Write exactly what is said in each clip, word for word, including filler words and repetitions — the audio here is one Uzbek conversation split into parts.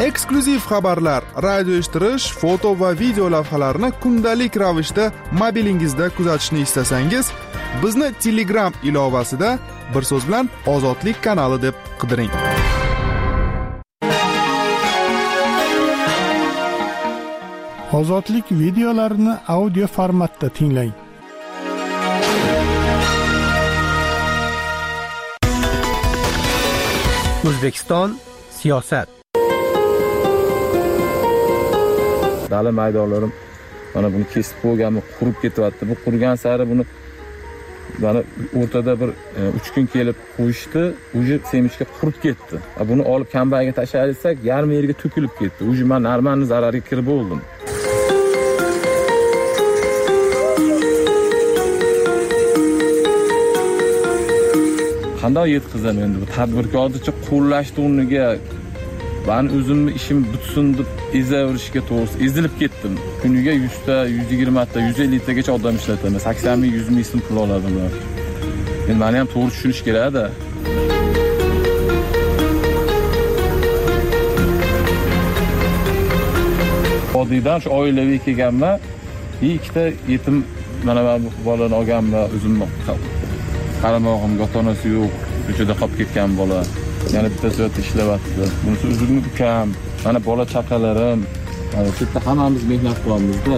Eksklyuziv xabarlar, radio eshittirish, foto va video lavhalarni kundalik ravishda mobilingizda kuzatishni istasangiz, bizni Telegram ilovasida bir so'z bilan Ozodlik kanali deb qidiring. Ozodlik videolarini audio formatda tinglang. O'zbekiston siyosat. Dala maydonlarim mana buni kesib qo'yganmi, qurib ketyapti. Bu qurgan sari buni mana o'rtada bir uch kun kelib qo'yishdi, uje semishga qurib ketdi. Buni olib kambaga tashlasak, yarim yerga to'kilib ketdi. Uje men narmanni zararga kirib bo'ldim. Qanday yetkazam endi bu tadbirkorlikni qo'llashni o'rniga ben o'zimni ishim bitsin deb ezaverishga to'g'risi ezilib ketdim. Kuniga yuz ta, yuz yigirma ta, yuz ellik tagacha odam ishlataman. sakson ming, yuz ming so'm pul oladilar. Endi meni ham to'g'ri tushunish kerak-da. Odiydan shu oilaviy kelganman. Ikkita yetim mana bu bolani olganman, o'zimni qaramog'im, ota-onasi yo'q, ko'chada qolib ketgan bola. Yana bitta soat ishlayapti. Bunisi o'zimni ukam, mana bola chaqalarim. Mana shu yerda hammamiz mehnat qilamiz-da.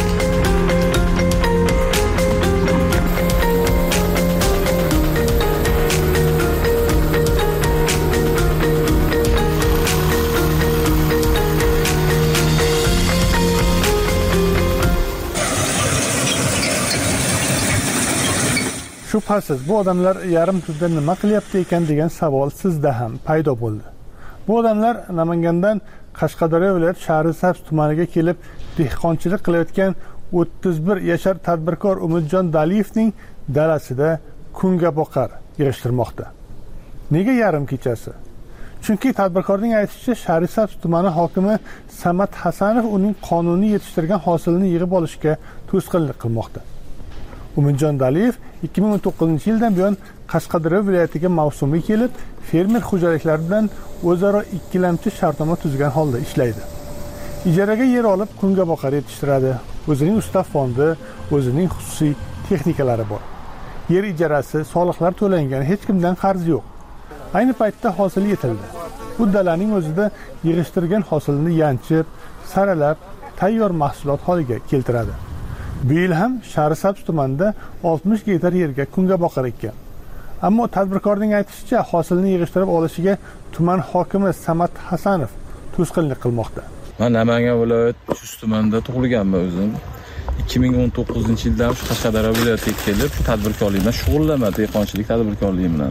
Shubhasiz, bu odamlar yarim tunda nima qilyapti ekan degan savol sizda ham paydo bo'ldi. Bu odamlar Namangandan Qashqadaryo viloyat Shahrisabz tumaniga kelib dehqonchilik qilayotgan o'ttiz bir yashar tadbirkor Umidjon Daliyevning dalasida kungaboqar yig'ishtirmoqda. Nega yarim kechasi? Chunki tadbirkorning aytishicha, Shahrisabz tumani hokimi Samat Hasanov uning qonuniy yetishtirgan hosilini yig'ib olishga to'sqinlik qilmoqda. Umidjon Daliyev ikki ming o'n to'qqizinchi yildan buyon Qashqadaryo viloyatiga mavsumiy kelib, fermer xo'jaliklari bilan o'zaro ikkilamchi shartnoma tuzgan holda ishlaydi. Ijaraga yer olib, kungaboqar yetishtiradi. O'zining ustav fondi, o'zining xususiy texnikalari bor. Yer ijarasi, soliqlar to'langan, hech kimdan qarz yo'q. Ayni paytda hosil yetildi. Bu dalaning o'zida yig'ishtirgan hosilni yanchib, saralab, tayyor mahsulot holiga keltiradi. Bu yil ham Shahrisabz tumanida oltmish gektar yerga kungaboqar ekkan. Ammo tadbirkorning aytishicha, hosilni yig'ishtirib olishiga tuman hokimi Samat Hasanov to'sqinlik qilmoqda. Men Namangan viloyat Chust tumanida tug'ilganman o'zim. ikki ming o'n to'qqizinchi yildan shu Qashqadaryo viloyatiga kelib, tadbirkorlik bilan shug'ullanaman, dehqonchilik tadbirkorligi bilan.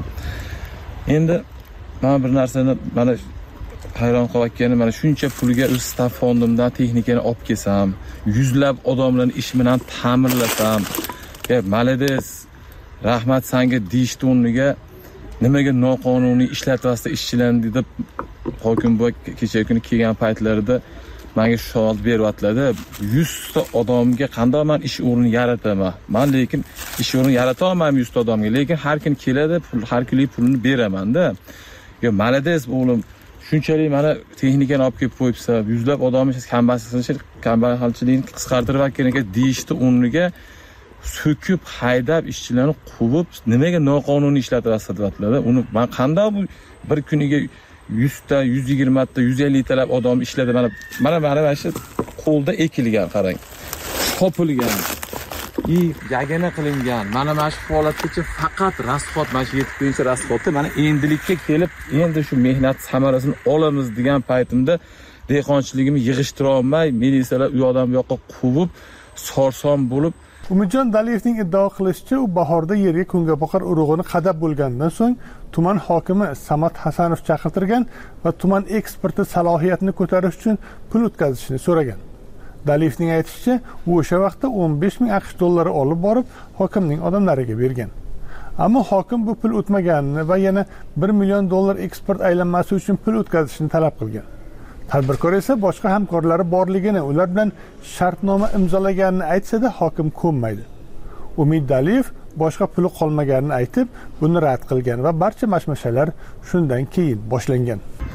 Endi men bir narsani mana hayron qolayotganim, mana shuncha pulga o'z staff fondimdan texnikani olib kelsam, yuzlab odamlarning ish bilan ta'minlasam, "Ey, malades, rahmat senga" deyishdi o'rniga nimaga noqonuniy ishlatyapsiz ishchilarni deb hokim bu kecha kuni kelgan paytlarida menga shu savol beryaptilar-da. yuz ta odamga qanday men ish o'rni yarataman? Men lekin ish o'rni yarata olmayman yuz ta odamga, lekin har kun keladi, pul har kunlik pulni beraman-da. Yo, malades o'g'lim, shunchalik mana texnikani olib kelib qo'yibsa, yuzlab odamni kambag'alchilik, kambag'alchilikni qisqartirib kerak ekan deyishdi o'rniga so'kib, haydab, ishchilarni quvib, nimaga noqonuniy ishlatyapsiz deyaptilar. Uni men qanday bu bir kuniga yuz ta, yuz yigirma ta, yuz ellik talab odam ishladi. Mana mana mana shu qo'lda ekilgan, qarang. Topilgan. I yagana qilingan. Mana mana shu holatgacha faqat rasxot, mana shu yettinchi rasxotda mana endilikka kelib, endi shu mehnat samarasini olamiz degan paytimda dehqonchiligimni yig'ishtira olmay, militsiyalar u odam bu yoqqa quvib, sorson bo'lib. Umidjon Daliyevning iddao qilishicha, u bahorda yerga kungaboqar urug'ini qadab bo'lgandan so'ng tuman hokimi Samat Hasanov chaqirtirgan va tuman eksporti salohiyatini ko'tarish uchun pul o'tkazishni so'ragan. Daliyevning aytishicha, u o'sha vaqtda o'n besh ming aqsh dollari olib borib, hokimning odamlariga bergan. Ammo hokim bu pul o'tmaganini va yana bir million dollar eksport aylanmasi uchun pul o'tkazishni talab qilgan. Tadbirkor esa boshqa hamkorlari borligini, ular bilan shartnoma imzolaganini aytsa-da, hokim ko'nmaydi. Umid Daliyev boshqa puli qolmaganini aytib, buni rad qilgan va barcha mashmashalar shundan keyin boshlangan.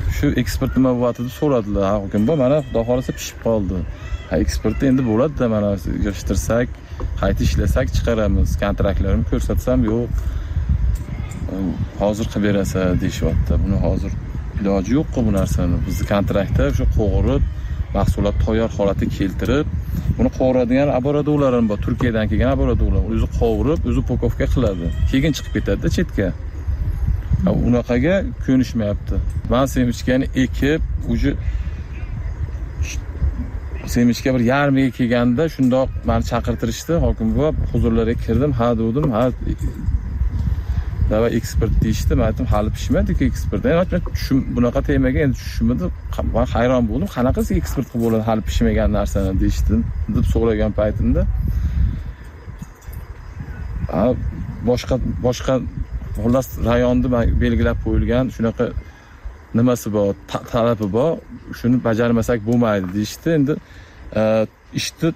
shu ekspert nima bo'lyapti deb so'radilar. Hokim bu mana xudo xolasa pishib qoldi. Ha, ekspertni endi bo'ladi-da, mana yig'ishtirsak, qayta ishlasak chiqaramiz. Kontraktlarimni ko'rsatsam, yo'q. Hozir qilib berasa deyishyapti. Buni hozir iloji yo'q-ku bu narsani. Bizni kontraktda shu qo'g'irib, mahsulot tayyor holatga keltirib, buni qovuradigan laboratoriyalar ham bor. Turkiyadan kelgan laboratoriyalar. O'zi qovurib, o'zi pokovka qiladi. Keyin chiqib ketadi chetga. Unaqaga ko'nishmayapti. Men semichkani ekib, uje semichka bir yarmiga kelganda shundoq meni chaqirtirishdi. Hokim buva huzurlarga kirdim, ha dedim, ha dava ekspert deyishdi. Men aytdim, hali pishmadi-ku ekspert. Men tushum bunaqa temaga endi tushimdi. Men hayron bo'ldim. Qanaqasi ekspert qilib bo'ladi hali pishmagan narsani deyishdim deb so'ragan paytimda. Ha, boshqa boshqa xullas rayonni belgilab qo'yilgan shunaqa nimasi bor, talabi bor, shuni bajarmasak bo'lmaydi deyishdi. Endi ishni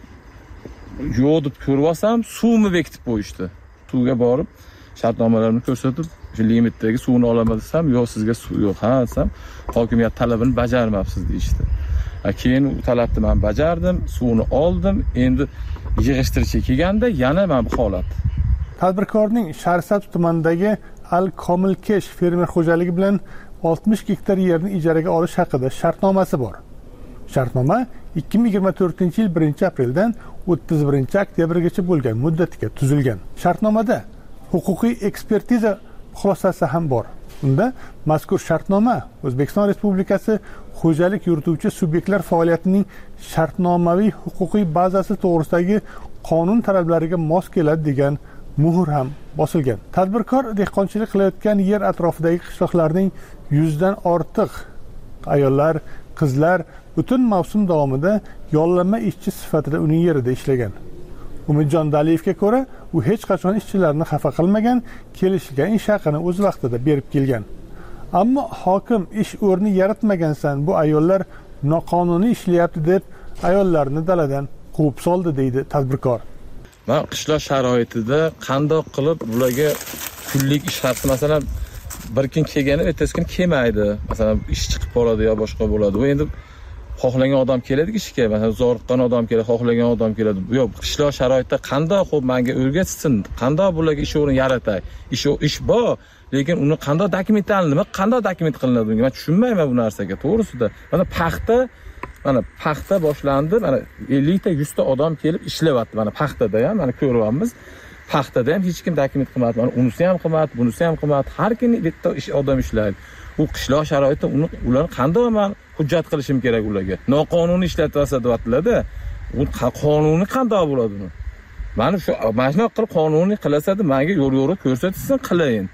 yo'q deb ko'rib olsam, suvni bekitib qo'yishdi. Suvga borib, shartnomalarni ko'rsatib, shu limitdagi suvni olaman desam, yo'q, sizga suv yo'q, ha desam, hokimiyat talabini bajarmabsiz deyishdi. Keyin u talabni men bajardim, suvni oldim. Endi yig'ishtirishga kelganda yana mana bu holat. Tadbirkorning Sharsat tumanidagi Al-Komilkesh fermer xo'jaligi bilan oltmish gektar yerni ijaraga olish haqida shartnomasi bor. Shartnoma ikki ming yigirma to'rtinchi yil birinchi apreldan o'ttiz birinchi oktyabrgacha bo'lgan muddatga tuzilgan. Shartnomada huquqiy ekspertiza xulosasi ham bor. Unda mazkur shartnoma O'zbekiston Respublikasi xo'jalik yurituvchi subyektlar faoliyatining shartnomaviy huquqiy bazasi to'g'risidagi qonun talablariga mos keladi degan muhr ham bosilgan. Tadbirkor dehqonchilik qilayotgan yer atrofidagi qishloqlarning yuzdan ortiq ayollar, qizlar butun mavsum davomida yollanma ishchi sifatida uning yerida ishlagan. Umidjon Daliyevga ko'ra, u hech qachon ishchilarni xafa qilmagan, kelishilgan ish haqini o'z vaqtida berib kelgan. Ammo hokim ish o'rni yaratmagansan, bu ayollar noqonuniy ishlayapti deb ayollarni daladan quvib soldi deydi tadbirkor. Men qishloq sharoitida qandoq qilib bularga kunlik ish haqi, masalan, bir kun kelgani ertasi kun kelmaydi. Masalan, ish chiqib qoladi yo boshqa bo'ladi. Bu endi xohlagan odam keladi ishga, masalan, zo'riqqan odam keladi, xohlagan odam keladi. Yo'q, qishloq sharoitida qandoq xo'p menga o'rgatsin, qandoq bularga ish o'rni yaratay. Ish ish bor, lekin uni qandoq dokumentlarni, nima qandoq dokument qilinadi bunga? Men tushunmayman bu narsaga, to'g'risida. Mana paxta Mana paxta boshlandi. Mana ellik ta yuz ta odam kelib ishlayapti. Mana paxtada ham, mana ko'ryapmiz. Paxtada ham hech kim dokument qilmadi. Mana unisi ham qilmadi, bunisi ham qilmadi. Har kuni bitta ish odam ishlaydi. U qishloq sharoitida uni ularni qanday men hujjat qilishim kerak ularga? Noqonuniy ishlatyapsa deyaptilar-da. U qonuniy qanday bo'ladi uni? Mana shu mana shunaqa qilib qonuniy qilasa-da, menga yo'l-yo'ri ko'rsatsin, qilayin.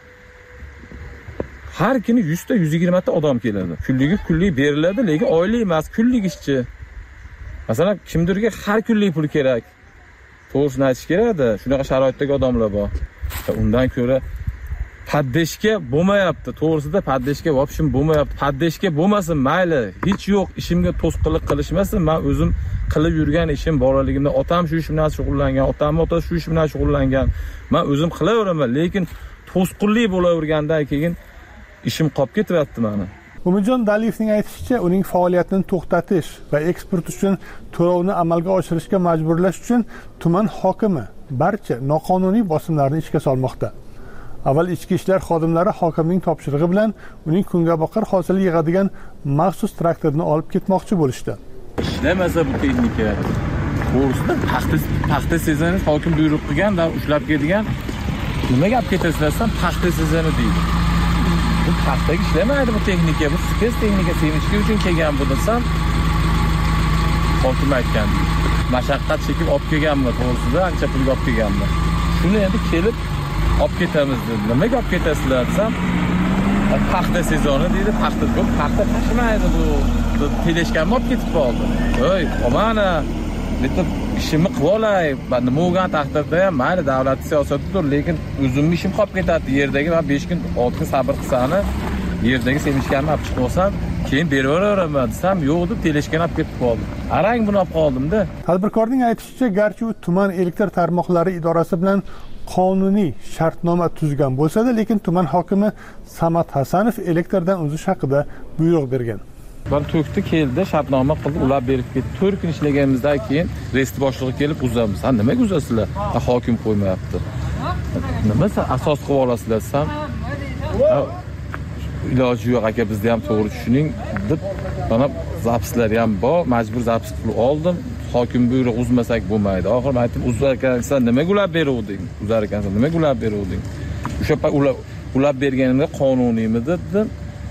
Har kuni yuz ta yuz yigirma ta odam keladi. Kunligi kunlik beriladi, lekin oylik emas, kunlik ishchi. Masalan, kimdirga har kunlik pul kerak. To'g'risini aytish kerak-da, shunaqa sharoitdagi odamlar bor. Undan ko'ra paddeshga bo'lmayapti. To'g'risida paddeshga vobshim bo'lmayapti. Paddeshga bo'lmasin, mayli, hech yo'q, ishimga to'sqinlik qilishmasin. Men o'zim qilib yurgan ishim bolaligimda otam shu ish bilan shug'ullangan, otamning otasi shu ish bilan shug'ullangan. Men o'zim qilaveraman, lekin to'sqinlik bo'lavergandan keyin ishim qolib ketyapti mana. Umidjon Daliyevning aytishicha, uning faoliyatini to'xtatish va eksport uchun to'lovni amalga oshirishga majburlash uchun tuman hokimi barcha noqonuniy bosimlarni ishga solmoqda. Avval ichki ishlar xodimlari hokimning topshirig'i bilan uning kungaboqar hosil yig'adigan maxsus traktorni olib ketmoqchi bo'lishdi. Ishlamasa bu texnika, to'g'risida paxta paxta sezoni hokim buyruq qilganda ushlab kelgan. Nima gap ketasizlar, paxta sezoni deydi. Bu paxtaga ishlamaydi bu texnika, bu skez texnika sevinchli uchun kelgan bu desam, hokim aytgandek. Mashaqqat chekib olib kelganman, to'g'risida ancha pulga olib kelganman. Shuni endi kelib olib ketamiz dedi. Nimaga olib ketasizlar desam, paxta sezoni deydi, paxta ko'p, paxta tashmaydi bu. Teleshkamni olib ketib qoldi. Voy, omana, bitta ishimni qilib olay. Men nima bo'lgan taqdirda ham mayli davlat siyosatidir, lekin o'zimning ishim qolib ketadi. Yerdagi men besh kun, olti kun sabr qilsani, yerdagi semichkamni olib chiqib olsam, keyin berib yuraveraman desam, yo'q deb teleshkani olib ketib qoldi. Arang buni olib qoldim-da. Tadbirkorning aytishicha, garchi u tuman elektr tarmoqlari idorasi bilan qonuniy shartnoma tuzgan bo'lsa-da, lekin tuman hokimi Samat Hasanov elektrdan uzish haqida buyruq bergan. Bir to'kdi keldi, shartnoma qildi, ular berib ketdi. to'rt kun ishlaganimizdan keyin rest boshlig'i kelib uzamiz. Ha, nimaga uzasizlar? Hokim qo'ymayapti. Nima asos qilib olasizlar desam, iloji yo'q aka, bizda ham to'g'ri tushuning deb mana zapslar ham bor, majbur zaps qilib oldim. Hokim buyruq uzmasak bo'lmaydi. Oxir aytdim, uzar ekansan, nimaga ular beruvding? Uzar ekansan, nimaga ular beruvding? O'sha ular ular berganimda qonuniymi dedim.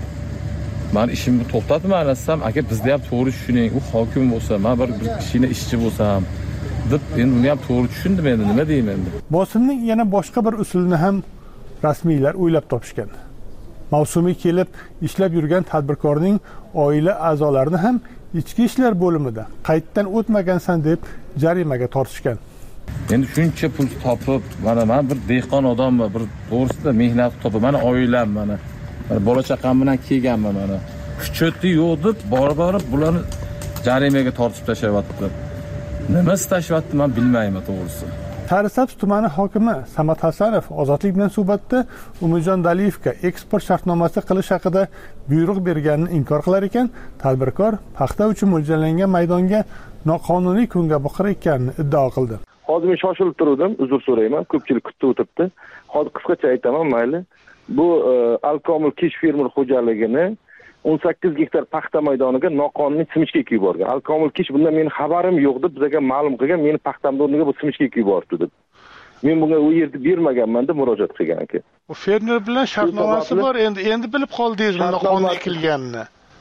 Men ishimni to'xtatman desam, aka bizda ham to'g'ri tushuning. U hokim bo'lsa, men bir bir kishina ishchi bo'lsam deb, endi uni ham to'g'ri tushundim endi, nima deyman endi. Bosimning yana boshqa bir usulini ham rasmiylar o'ylab topishgan. Mavsumiy kelib ishlab yurgan tadbirkorning oila a'zolarini ham ichki ishlar bo'limida qaytdan o'tmagansan deb jarimaga tortishgan. Endi shuncha pul topib, mana men bir dehqon odamman, bir to'g'risida mehnat topib, mana oilam mana, mana bola chaqam bilan kelganman mana. Kuchoti yo'q deb borib-borib bularni jarimaga tortib tashlayapti. Nima istashyapti men bilmayman to'g'risi. Sarısabz tumani hokimi Samat Hasanov Ozodlik bilan suhbatda Umidjon Daliyevga eksport shartnomasi qilish haqida buyruq berganini inkor qilar ekan, tadbirkor paxta uchun mo'ljallangan maydonga noqonuniy kungaboqar ekanini iddao qildi. Hozir men shoshilib turdim, uzr so'rayman, ko'pchilik kutib o'tiribdi. Hozir qisqacha aytaman, mayli. Bu Alkomil Kish fermer xo'jaligini o'n sakkiz gektar paxta maydoniga noqonuniy simishga ekib yuborgan. Alkomil Kish bundan mening xabarim yo'q deb bizga ma'lum qilgan, meni paxtamni o'rniga bu simishga ekib yubordi deb. Men bunga u yerda bermaganman deb murojaat qilgan ekan. Bu fermer bilan shartnomasi bor, endi endi bilib qoldingiz buni noqonuniy ekilganini.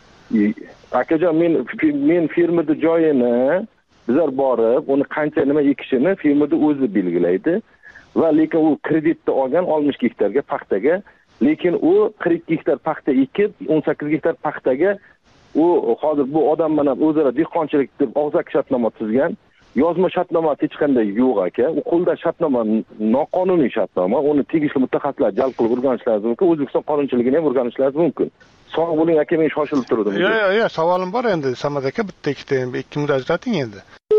Akajon, men men fermerning joyini bizlar borib, uni qancha nima ekishini fermerning o'zi belgilaydi va lekin u kreditni olgan oltmish gektarga paxtaga, lekin u qirq ikki gektar paxta ekib, o'n sakkiz gektar paxtaga u hozir bu odam bilan o'zaro dehqonchilik deb og'zaki shartnoma tuzgan. Yozma shartnoma hech qanday yo'q aka. U qo'lda shartnoma noqonuniy shartnoma. Uni tegishli mutaxassislar jalb qilib o'rganishlari mumkin. O'zbekiston qonunchiligini ham o'rganishlari mumkin. Sog' bo'ling aka, men shoshilib turdim. Yo'q, yo'q, yo'q, savolim bor endi. Samat aka, bitta ikkita endi ikki minut ajrating endi.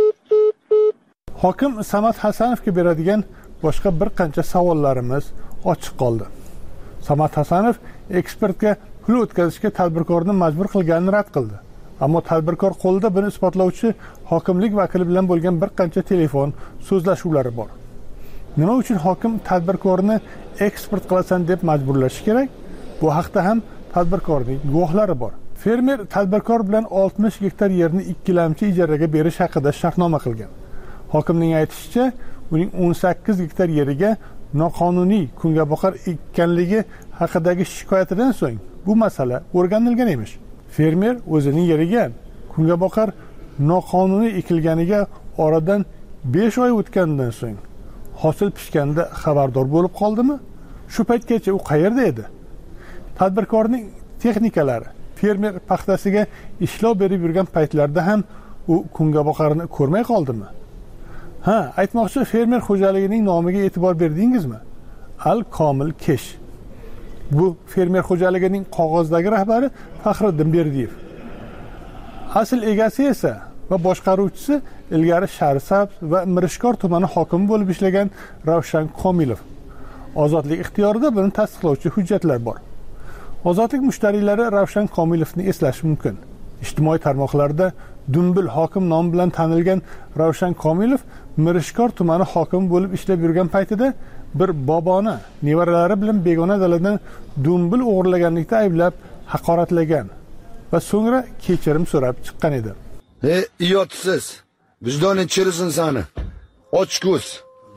Hokim Samat Hasanovga beradigan boshqa bir qancha savollarimiz ochiq qoldi. Samat Hasanov ekspertga pul o'tkazishga tadbirkorni majbur qilganini rad qildi. Ammo tadbirkor qo'lida buni isbotlovchi hokimlik vakili bilan bo'lgan bir qancha telefon so'zlashuvlari bor. Nima uchun hokim tadbirkorni eksport qilasan deb majburlashi kerak? Bu haqda ham tadbirkorning guvohlari bor. Fermer tadbirkor bilan oltmish gektar yerni ikkilamchi ijaraga berish haqida shartnoma qilgan. Hokimning aytishicha, uning o'n sakkiz gektar yeriga noqonuniy kungaboqar ekkanligi haqidagi shikoyatidan so'ng bu masala o'rganilgan emish. Fermer o'zining yeriga kungaboqar noqonuniy ekilganiga oradan besh oy o'tgandan so'ng hosil pishganda xabardor bo'lib qoldimi? Shu paytgacha u qayerda edi? Tadbirkorning texnikalari fermer paxtasiga ishlov berib yurgan paytlarda ham u kungaboqarni ko'rmay qoldimi? Ha, aytmoqchi, fermer xo'jaligining nomiga e'tibor berdingizmi? Al-Komil Kish. Bu fermer xo'jaligining qog'ozdagi rahbari Faxriddin Berdiyev. Asl egasi esa va boshqaruvchisi ilgari Sarısabz va Mirishkor tumani hokimi bo'lib ishlagan Ravshan Komilov. Ozodlik ixtiyorida buni tasdiqlovchi hujjatlar bor. Ozodlik mushtariylari Ravshan Komilovni eslashi mumkin. Ijtimoiy tarmoqlarda Dumbil hokim nomi bilan tanilgan Ravshan Komilov Mirishkor tumani hokimi bo'lib ishlab yurgan paytida bir boboni nevaralari bilan begona daladan dumbil o'g'irlaganlikda ayblab haqoratlagan va so'ngra kechirim so'rab chiqqan edi. Ey, iyotsiz. Vijdoning chirisin sani. Ochko'z.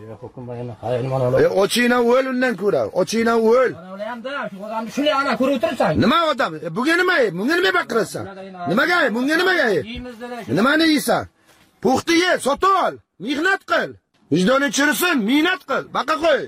E, ochingdan o'l undan ko'ra. Ochingdan o'l. Shu odamni shunday ana ko'rib o'tirsan. Nima odam? E, bunga nima? Bunga nima baqirasan? Nimaga? Bunga nimaga? Nimani yeysan? Puxta ye, sotib ol. Mehnat qil. Vijdoning chirisin, mehnat qil. Baqa qo'y.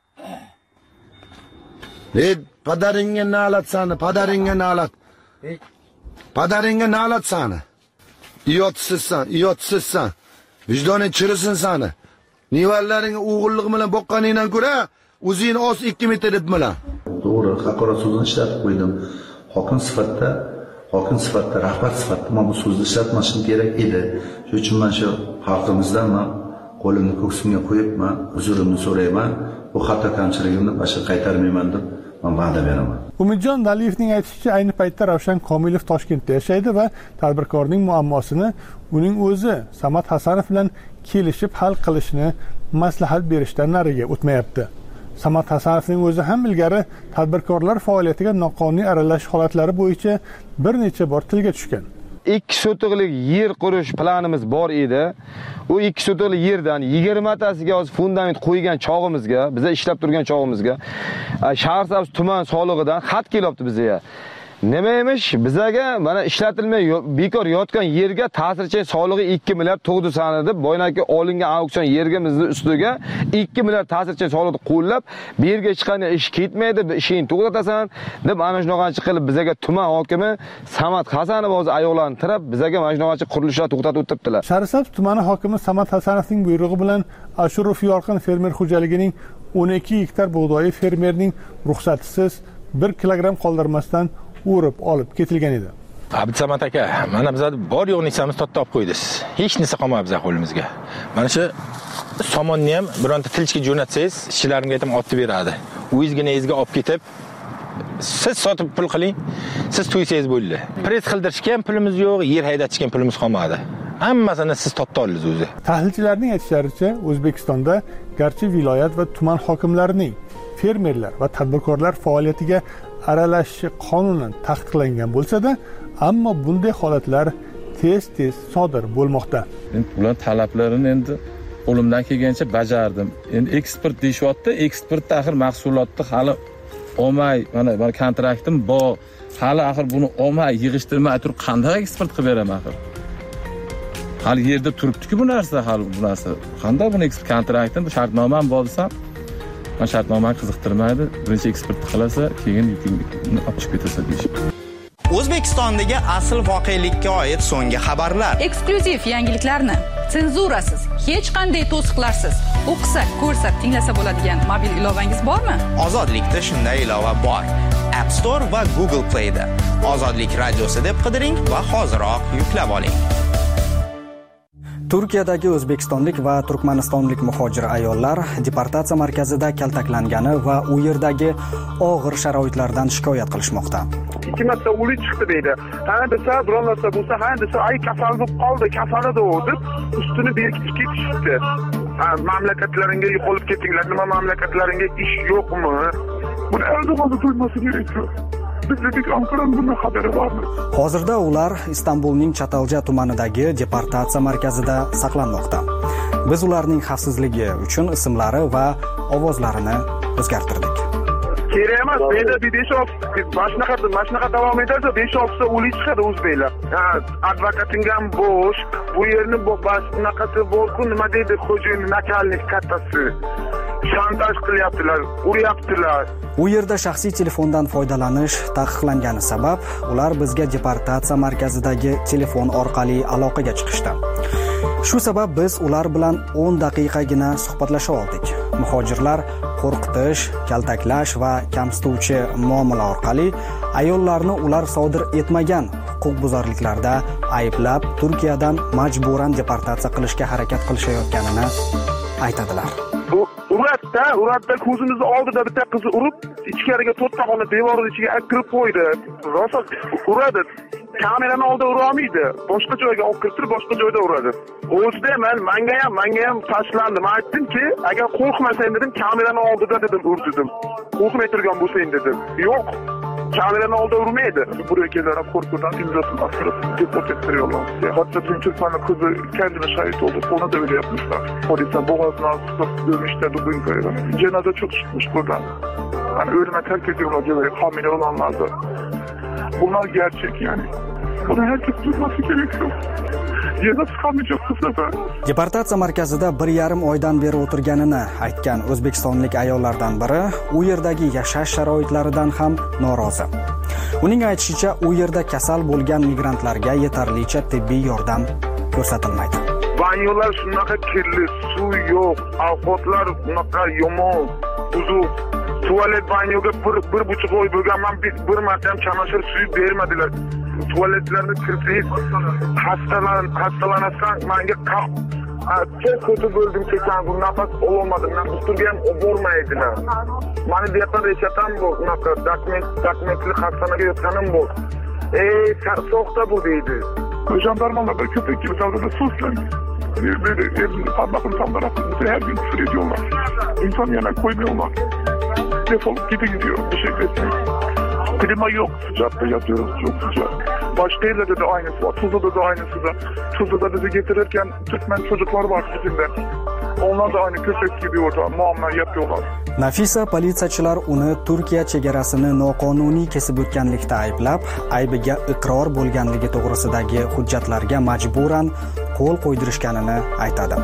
Ey, padaringga nalat sani, padaringga nalat. Padaringga nalat sani. Iyotsizsan, iyotsizsan. Vijdoning chirisin sani. Nevaralaringga o'g'illik bilan boqqaningdan ko'ra, o'zingni os ikki metr deb bilan. To'g'ri, haqorat so'zini ishlatib qo'ydim. Hokim sifatida, hokim sifatida, rahbar sifatida men bu so'zni ishlatmashim kerak edi. Shuning uchun men shu xalqimizdan men qo'limni ko'ksimga qo'yib, men uzurimni so'rayman. bu xato kamchiligimni boshqa qaytarmayman deb men va'da beraman. Umidjon Daliyevning aytishicha, ayni paytda Ravshan Komilov Toshkentda yashaydi va tadbirkorning muammosini uning o'zi Samad Hasanov bilan kelishib hal qilishni maslahat berishdan nariga o'tmayapti. Samad Hasanovning o'zi ham ilgari tadbirkorlar faoliyatiga noqonuniy aralashish holatlari bo'yicha bir necha bor tilga tushgan. ikki sotiqlik yer qurish planimiz bor edi. U ikki sotiqlik yerdan yigirma tasiga hozir fundament qo'ygan chog'imizga, biza ishlab turgan chog'imizga Shaharsabz tuman solig'idan xat kelyapti bizga. Nima emish? Bizaga mana ishlatilmay bekor yotgan yerga ta'sirchi solig'i ikki milliard to'g'di sanadi. Boynaki olingan auksion yergimizni ustiga ikki milliard ta'sirchi solig'ini qo'llab, bu yerga hech qanday ish ketmaydi, ishingni to'xtatasan deb ana shunaqancha qilib bizaga tuman hokimi Samad Hasanov o'zi ayoqlarini tirab, bizaga mana shunaqancha qurilishlar to'xtatib o'tiribdilar. Shaharsabz tumani hokimi Samad Hasanovning buyrug'i bilan Ashurov Yorqin fermer xo'jaligining o'n ikki gektar bug'doyi fermerning ruxsatisiz bir kilogramm qoldirmasdan o'rib olib ketilgan edi. Abdusamad aka, mana biz bor yo'q narsamizni totib qo'ydingiz. Hech narsa qolmadi biz qo'limizga. Mana shu somonni ham bironta tilchga jo'natsangiz, ishlarimga aytib otib beradi. O'zginangizga olib ketib, siz sotib pul qiling, siz to'ysangiz bo'ldi. Pres qildirishga ham pulimiz yo'q, yer haydatishga ham pulimiz qolmadi. Hammasini siz topib oldingiz o'zi. Tahlilchilarning aytishlaricha, O'zbekistonda garchi viloyat va tuman hokimlarining fermerlar va tadbirkorlar faoliyatiga aralashishi qonunan taqiqlangan bo'lsa-da, ammo bunday holatlar tez-tez sodir bo'lmoqda. Men ular talablarini endi qo'limdan kelgancha bajardim. Endi eksport deyapti, eksportda axir mahsulotni hali olmay, mana mana kontraktim bor. Hali axir buni olmay, yig'ishtirmay turib qanday eksport qilib beraman axir? Hali yerda turibdi-ku bu narsa, hali bu narsa. Qanday buni eksport kontraktim, shartnomam bor desam, men shartnomani qiziqtirmaydi. Birinchi eksport qilasa, keyin yukingni olib chiqib ketasan deyishibdi. O'zbekistondagi asl voqelikka oid so'nggi xabarlar, eksklyuziv yangiliklarni senzurasiz, hech qanday to'siqlarsiz o'qisak, ko'rsak, tinglasa bo'ladigan mobil ilovangiz bormi? Ozodlikda shunday ilova bor. App Store va Google Play da Ozodlik radiosi deb qidiring va hoziroq yuklab oling. Turkiyadagi o'zbekistonlik va turkmanistonlik muhojir ayollar deportatsiya markazida kaltaklangani va u yerdagi og'ir sharoitlardan shikoyat qilishmoqda. ikki marta o'lik chiqdi deydi. Ha desa, biror narsa bo'lsa, ha desa, ay kasal bo'lib qoldi, kasalida deb ustini berkitib ketishdi. Ha, mamlakatlaringga yo'qolib ketinglar, nima mamlakatlaringga ish yo'qmi? Buni Erdo'g'onni to'ymasi kerak. Bizning Anqaran bundan xabari bormi? Hozirda ular Istanbulning Chatalja tumanidagi deportatsiya markazida saqlanmoqda. Biz ularning xavfsizligi uchun ismlari va ovozlarini o'zgartirdik. Kerak emas, menda besh olti mashnaqa mashnaqa davom etadi, besh olti ta o'lik chiqadi o'zbeklar. Ha, advokating ham bo'sh, bu yerni bunaqasi bor-ku, nima deydi xo'jayin nakalnik kattasi. Shantaj qilyaptilar, uryaptilar. U yerda shaxsiy telefondan foydalanish taqiqlangani sabab ular bizga deportatsiya markazidagi telefon orqali aloqaga chiqishdi. Shu sabab biz ular bilan o'n daqiqagina suhbatlasha oldik. Muhojirlar qo'rqitish, kaltaklash va kamsituvchi muomala orqali ayollarni ular sodir etmagan huquqbuzarliklarda ayblab, Turkiyadan majburan deportatsiya qilishga harakat qilishayotganini aytadilar. Uratda, uratda ko'zimizni oldida bitta qizni urib, ichkariga to'rtta xona devorning ichiga kirib qo'ydi. Rosa uradi. Kamerani oldida ura olmaydi. Boshqa joyga olib kirib, boshqa joyda uradi. O'zida men menga ham, menga ham tashlandim. Aytdimki, agar qo'rqmasang dedim, kamerani oldida dedim, ur dedim. Qo'rqmay turgan bo'lsang dedim. Yo'q. Kamerani oldida urmaydi. Buraya kelib qo'rquvdan imzosini bostirib, deport ettiriyorlar. Hatta Türkmenli kızı kendine şahit oldu. Ona da öyle yapmışlar. Polise boğazına sıkıp dövmüşler Dubinko'ya. Cenaze çok çıkmış buradan. Yani ölüme terk ediyorlar diyorlar. Hamile olanlarda. Bunlar gerçek yani. Bunu herkes duyması gerekiyor. Deportatsiya markazida bir yarim oydan beri o'tirganini aytgan o'zbekistonlik ayollardan biri u yerdagi yashash sharoitlaridan ham norozi. Uning aytishicha, u yerda kasal bo'lgan migrantlarga yetarlicha tibbiy yordam ko'rsatilmaydi. Banyolar shunaqa kirli, suv yo'q, ovqatlar shunaqa yomon, buzuq. Tuvalet banyoga bir bir buçuk oy bo'lganman, bir marta ham chamashir suvi bermadilar. Tuvaletlarni kirsangiz hastalan hastalanasang menga Çok kötü böldüm geçen gün. Nefes olamadım. Nefesturgayam bormaydilar. Mani bu yoqdan reshatam bor. Unaqa dokumentli hastanega yotganim bor. Ey, so'xda bu deydi. Jandarmalar da köpek gibi davranıyor. Suslan. Böyle elini parmakını sallarak bize her gün küfür ediyorlar. İnsan yana koymuyorlar. Defolup gidin diyor. Bir şey etmeyin. Klima yok. Sıcakta yatıyoruz. Çok sıcak. Başkehir'de de aynısı var. Tuzla'da da aynısı da. Tuzla'da bizi getirirken Türkmen çocuklar var bizimle. Onlar da aynı köpek gibi orada muamele yapıyorlar. Nafisa politsiyachilar uni Turkiya chegarasini noqonuniy kesib o'tganlikda ayblab, aybiga iqror bo'lganligi to'g'risidagi hujjatlarga majburan qo'l qo'ydirishganini aytadi.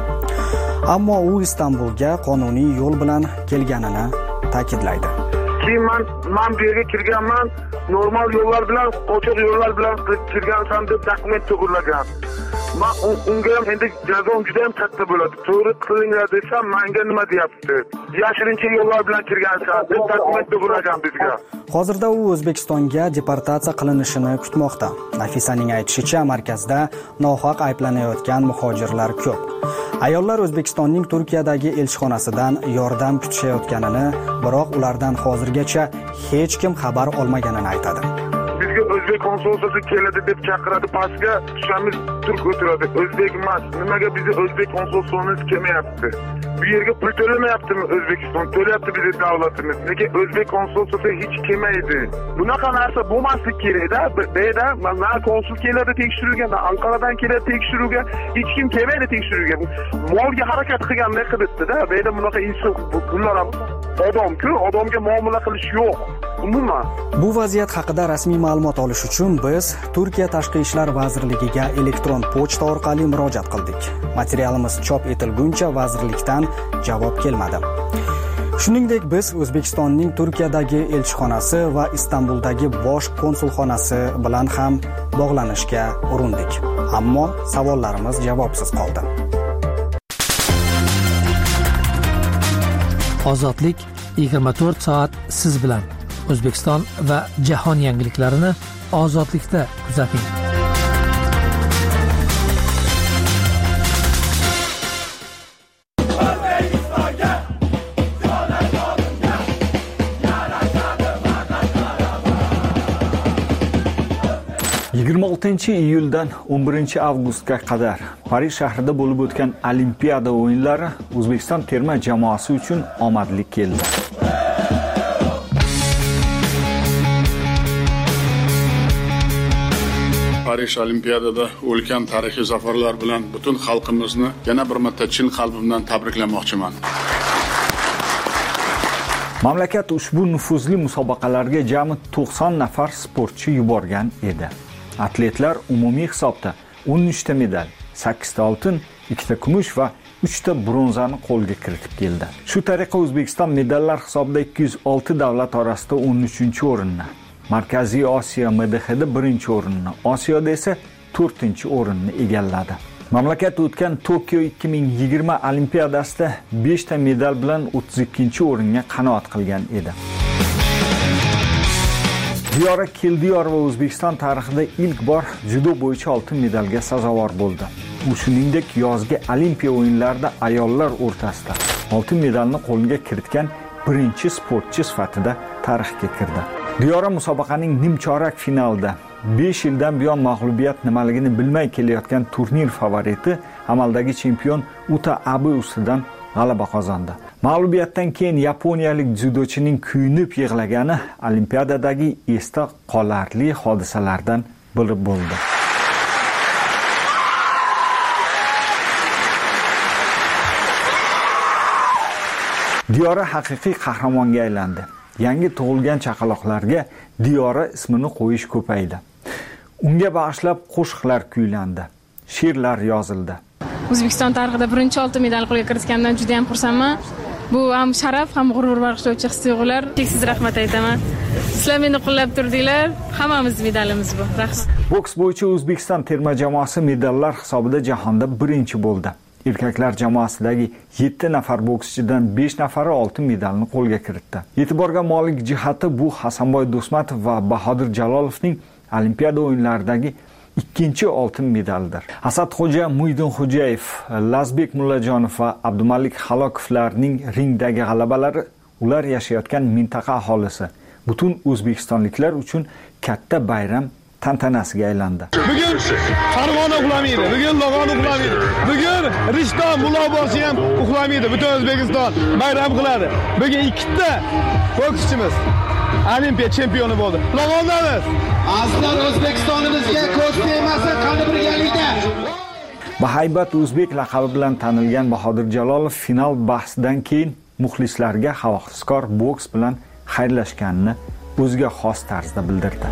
Ammo u Istanbulga qonuniy yo'l bilan kelganini ta'kidlaydi. Keyin men men bu yerga kirganman, normal yo'llar bilan, qochoq yo'llar bilan kirgansam deb dokument to'g'irlagan. Men unga ham endi jazom juda ham katta bo'ladi. To'g'ri qilinglar desam, menga nima deyapti? Yashirincha yo'llar bilan kirgansan deb dokument to'g'irlagan bizga. Hozirda u O'zbekistonga deportatsiya qilinishini kutmoqda. Nafisaning aytishicha, markazda nohaq ayblanayotgan muhojirlar ko'p. Ayollar O'zbekistonning Turkiyadagi elchixonasidan yordam kutishayotganini, biroq ulardan hozirgacha hech kim xabar olmaganini aytadi. Bizga O'zbek konsulxonasi keladi deb chaqiradi, pastga tushamiz, turk o'tiradi. O'zbek emas. Nimaga bizni O'zbek konsulxonasi kelmayapti? Bu yerga pul to'lamayaptimi O'zbekiston? To'layapti bizni davlatimiz. Nega O'zbek konsulxonasi hech kelmaydi? Bunaqa narsa bo'lmaslik kerak-da. Beda mana konsul keladi tekshiruvga, Anqaradan keladi tekshiruvga, hech kim kelmaydi tekshiruvga. Molga harakat qilganday qilibdi-da. Beda bunaqa inson bunlar ham odam-ku, odamga muomala qilish yo'q. Umuman. Bu vaziyat haqida rasmiy ma'lumot olish uchun biz Turkiya Tashqi ishlar vazirligiga elektron pochta orqali murojaat qildik. Materialimiz chop etilguncha vazirlikdan javob kelmadi. Shuningdek, biz O'zbekistonning Turkiyadagi elchixonasi va Istanbuldagi bosh konsulxonasi bilan ham bog'lanishga urindik. Ammo savollarimiz javobsiz qoldi. Ozodlik yigirma to'rt soat siz bilan. O'zbekiston va jahon yangiliklarini ozodlikda kuzating. yigirma oltinchi iyuldan o'n birinchi avgustga qadar Parij shahrida bo'lib o'tgan Olimpiada o'yinlari O'zbekiston terma jamoasi uchun omadli keldi. Parij Olimpiadada ulkan tarixiy zafarlar bilan butun xalqimizni yana bir marta chin qalbimdan tabriklamoqchiman. Mamlakat ushbu nufuzli musobaqalarga jami to'qson nafar sportchi yuborgan edi. Atletlar umumiy hisobda o'n uchta medal, sakkizta oltin, ikkita kumush va uchta bronzani qo'lga kiritib keldi. Shu tariqa O'zbekiston medallar hisobida ikki yuz olti davlat orasida o'n uchinchi o'rinni, Markaziy Osiyo M D H'da birinchi o'rinni, Osiyoda esa to'rtinchi o'rinni egalladi. Mamlakat o'tgan Tokio ikki ming yigirma Olimpiadasida beshta medal bilan o'ttiz ikkinchi o'ringa qanoat qilgan edi. Diyora Keldiyor va O'zbekiston tarixida ilk bor judo bo'yicha oltin medalga sazovor bo'ldi. U shuningdek yozgi Olimpiya o'yinlarida ayollar o'rtasida oltin medalni qo'lga kiritgan birinchi sportchi sifatida tarixga kirdi. Diyora musobaqaning nimchorak finalida besh yildan buyon mag'lubiyat nimaligini bilmay kelayotgan turnir favoriti amaldagi chempion Uta Abe ustidan g'alaba qozondi. Mag'lubiyatdan keyin yaponiyalik dzyudochining kuyunib yig'lagani Olimpiadadagi esda qolarli hodisalardan biri bo'ldi. Diyora haqiqiy qahramonga aylandi. Yangi tug'ilgan chaqaloqlarga Diyora ismini qo'yish ko'paydi. Unga bag'ishlab qo'shiqlar kuylandi, she'rlar yozildi. O'zbekiston tarixida birinchi oltin medal qo'lga kiritgandan juda ham xursandman. Bu ham sharaf, ham g'urur bag'ishlovchi his-tuyg'ular. Cheksiz rahmat aytaman. Sizlar meni qo'llab turdinglar. Hammamiz medalimiz bu. Rahmat. Boks bo'yicha O'zbekiston terma jamoasi medallar hisobida jahonda birinchi bo'ldi. Erkaklar jamoasidagi yetti nafar bokschidan besh nafari oltin medalni qo'lga kiritdi. E'tiborga molik jihati bu Hasanboy Do'smatov va Bahodir Jalolovning Olimpiada o'yinlaridagi ikkinchi oltin medaldir. Asadxo'ja Muydinxo'jayev, Lazbek Mullajonov va Abdumalik Halokovlarning ringdagi g'alabalari ular yashayotgan mintaqa aholisi, butun o'zbekistonliklar uchun katta bayram tantanasiga aylandi. Bugun Farg'ona uxlamaydi, bugun Log'on uxlamaydi, bugun Rishton Muloboshi ham uxlamaydi. Butun O'zbekiston bayram qiladi. Bugun ikkita bokschimiz Olimpiya chempioni bo'ldi. Log'ondamiz. Aslan O'zbekistonimizga ko'z tegmasa, qani birgalikda. Bahaybat o'zbek laqabi bilan tanilgan Bahodir Jalolov final bahsidan keyin muxlislarga havaskor boks bilan xayrlashganini o'ziga xos tarzda bildirdi.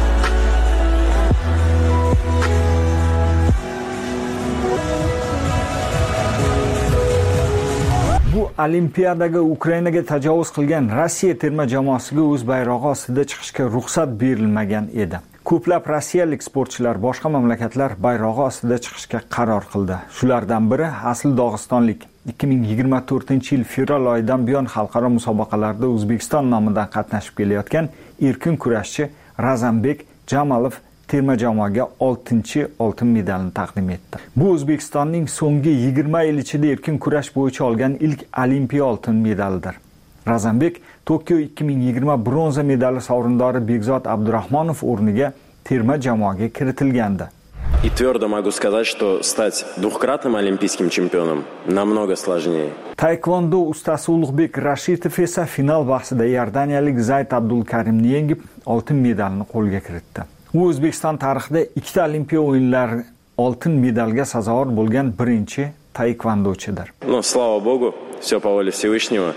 Bu Olimpiadaga Ukrainaga tajovuz qilgan Rossiya terma jamoasiga o'z bayrog'i ostida chiqishga ruxsat berilmagan edi. Ko'plab rossiyalik sportchilar boshqa mamlakatlar bayrog'i ostida chiqishga qaror qildi. Shulardan biri asl dog'istonlik. ikki ming yigirma to'rtinchi yil fevral oyidan buyon xalqaro musobaqalarda O'zbekiston nomidan qatnashib kelayotgan erkin kurashchi Razanbek Jamalov terma jamoaga oltinchi oltin medalni taqdim etdi. Bu O'zbekistonning so'nggi yigirma yil ichida erkin kurash bo'yicha olgan ilk olimpiya oltin medalidir. Razanbek Tokio ikki ming yigirma bronza medali sovrindori Bekzod Abdurahmonov o'rniga terma jamoaga kiritilgandi. И твердо могу сказать, что стать двухкратным олимпийским чемпионом намного сложнее. Taekwondo ustasi Ulug'bek Rashidov esa final bahsida Iordaniyalik Zayd Abdulkarimni yengib oltin medalni qo'lga kiritdi. U O'zbekiston tarixida ikkita olimpiya o'yinlari oltin medalga sazovor bo'lgan birinchi taekvondochidir. Но слава богу, все по воле Всевышнего.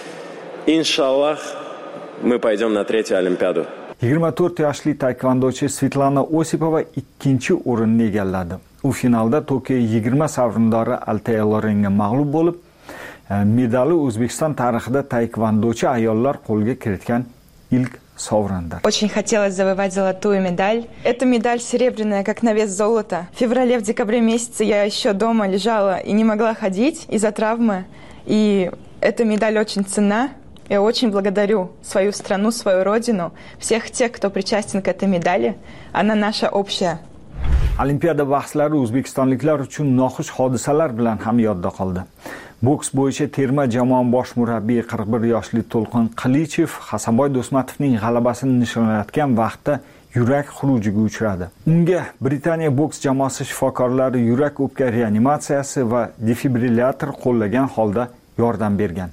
Иншаллах, мы пойдем на третью олимпиаду. yigirma to'rt yoshli taekvondochi Svetlana Osipova ikkinchi o'rinni egalladi. U finalda Tokio yigirma sovrindori Altay Lorenga mag'lub bo'lib, medali O'zbekiston tarixida taekvondochi ayollar qo'lga kiritgan ilk sovrindir. Очень хотелось завоевать золотую медаль. Эта медаль серебряная, как на вес золота. В феврале, в декабре месяце я еще дома лежала и не могла ходить из-за травмы. И эта медаль очень ценна. Я очень благодарю свою страну, свою родину, всех тех, кто причастен к этой медали. Она наша общая. Olimpiada bahslari o'zbekistonliklar uchun noxush hodisalar bilan ham yodda qoldi. Boks bo'yicha terma jamoa bosh murabbiyi qirq bir yoshli To'lqin Qilichev Hasanboy Do'smatovning g'alabasini nishonlayotgan vaqtda yurak xurujiga uchradi. Unga Britaniya boks jamoasi shifokorlari yurak o'pka reanimatsiyasi va defibrillator qo'llagan holda yordam bergan.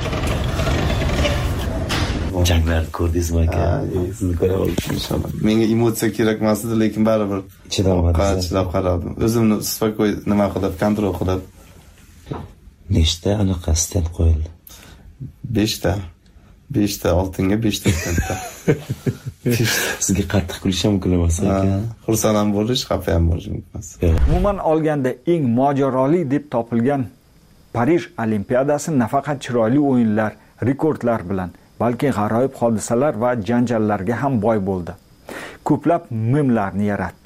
Janglarni ko'rdingizmi aka? Sizni ko'ra oldim. Menga emotsiya kerak emas edi, lekin baribir chidab qaradim. O'zimni spakoy nima qilib, kontrol qilib. Nechta anaqa stent qo'yildi? beshta. beshta oltinga beshta stentda. Sizga qattiq kulish ham mumkin emas aka. Xursand ham bo'lish, xafa ham bo'lish mumkin emas. Umuman olganda eng mojaroli deb topilgan Parij Olimpiadasi nafaqat chiroyli o'yinlar, rekordlar bilan, balki g'aroyib hodisalar va janjallarga ham boy bo'ldi. Ko'plab memlarni yaratdi.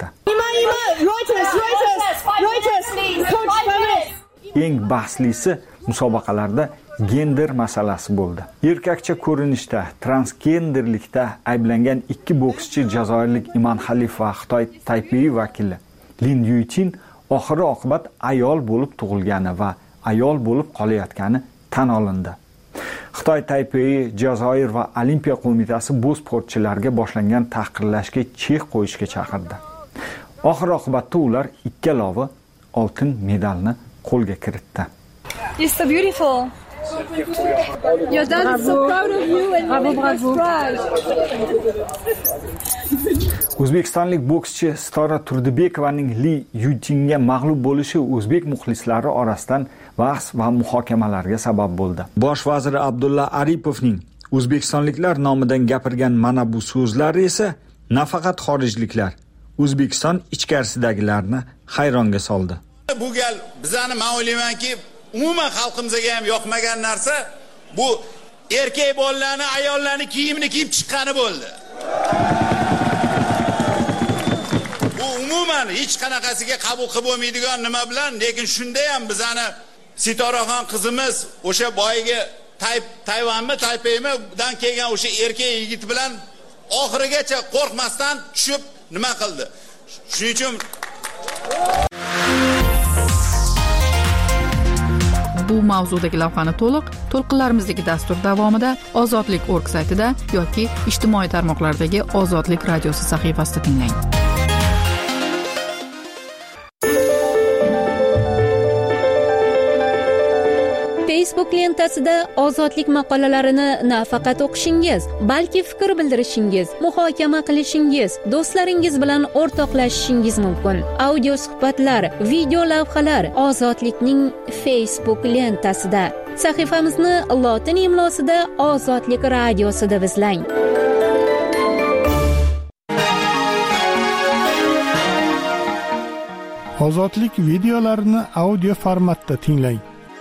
Eng bahslisi musobaqalarda gender masalasi bo'ldi. Erkakcha ko'rinishda, transgenderlikda ayblangan ikki bokschi jazoirlik Iman Xalif va Xitoy Taipei vakili Lin Yuitin oxiri oqibat ayol bo'lib tug'ilgani va ayol bo'lib qolayotgani tan olindi. Xitoy Taipei, Jazoir va Olimpiya qo'mitasi bu sportchilarga boshlangan tahqirlashga chek qo'yishga chaqirdi. Oxir oqibatda ular ikkalovi oltin medalni qo'lga kiritdi. You're so beautiful. Your dad is so proud of you and you're bravo, bravo. O'zbekistonlik bokschi Stora Turdibekovaning Li Yutinga mag'lub bo'lishi o'zbek muxlislari orasidan bahs va muhokamalarga sabab bo'ldi. Bosh vazir Abdulla Aripovning o'zbekistonliklar nomidan gapirgan mana bu so'zlari esa nafaqat xorijliklar, O'zbekiston ichkarisidagilarni hayronga soldi. Bu gal bizani men o'ylaymanki, umuman xalqimizga ham yoqmagan narsa bu erkak bolalarni, ayollarni kiyimini kiyib chiqqani bo'ldi. Bu umuman hech qanaqasiga qabul qilib bo'lmaydigan nima bilan, lekin shunda ham bizani Sitoraxon qizimiz o'sha boyiga Tayvanmi, Taypeymidan kelgan o'sha erkak yigit bilan oxirigacha qo'rqmasdan tushib nima qildi? Shuning uchun bu mavzudagi lavhani to'liq to'lqinlarimizdagi dastur davomida Ozodlik nokta org saytida yoki ijtimoiy tarmoqlardagi Ozodlik radiosi sahifasida tinglang. Facebook lentasida ozodlik maqolalarini nafaqat o'qishingiz, balki fikr bildirishingiz, muhokama qilishingiz, do'stlaringiz bilan o'rtoqlashishingiz mumkin. Audio suhbatlar, video lavhalar Ozodlikning Facebook lentasida. Sahifamizni lotin imlosida Ozodlik radiosi deb izlang. Ozodlik videolarini audio formatda tinglang.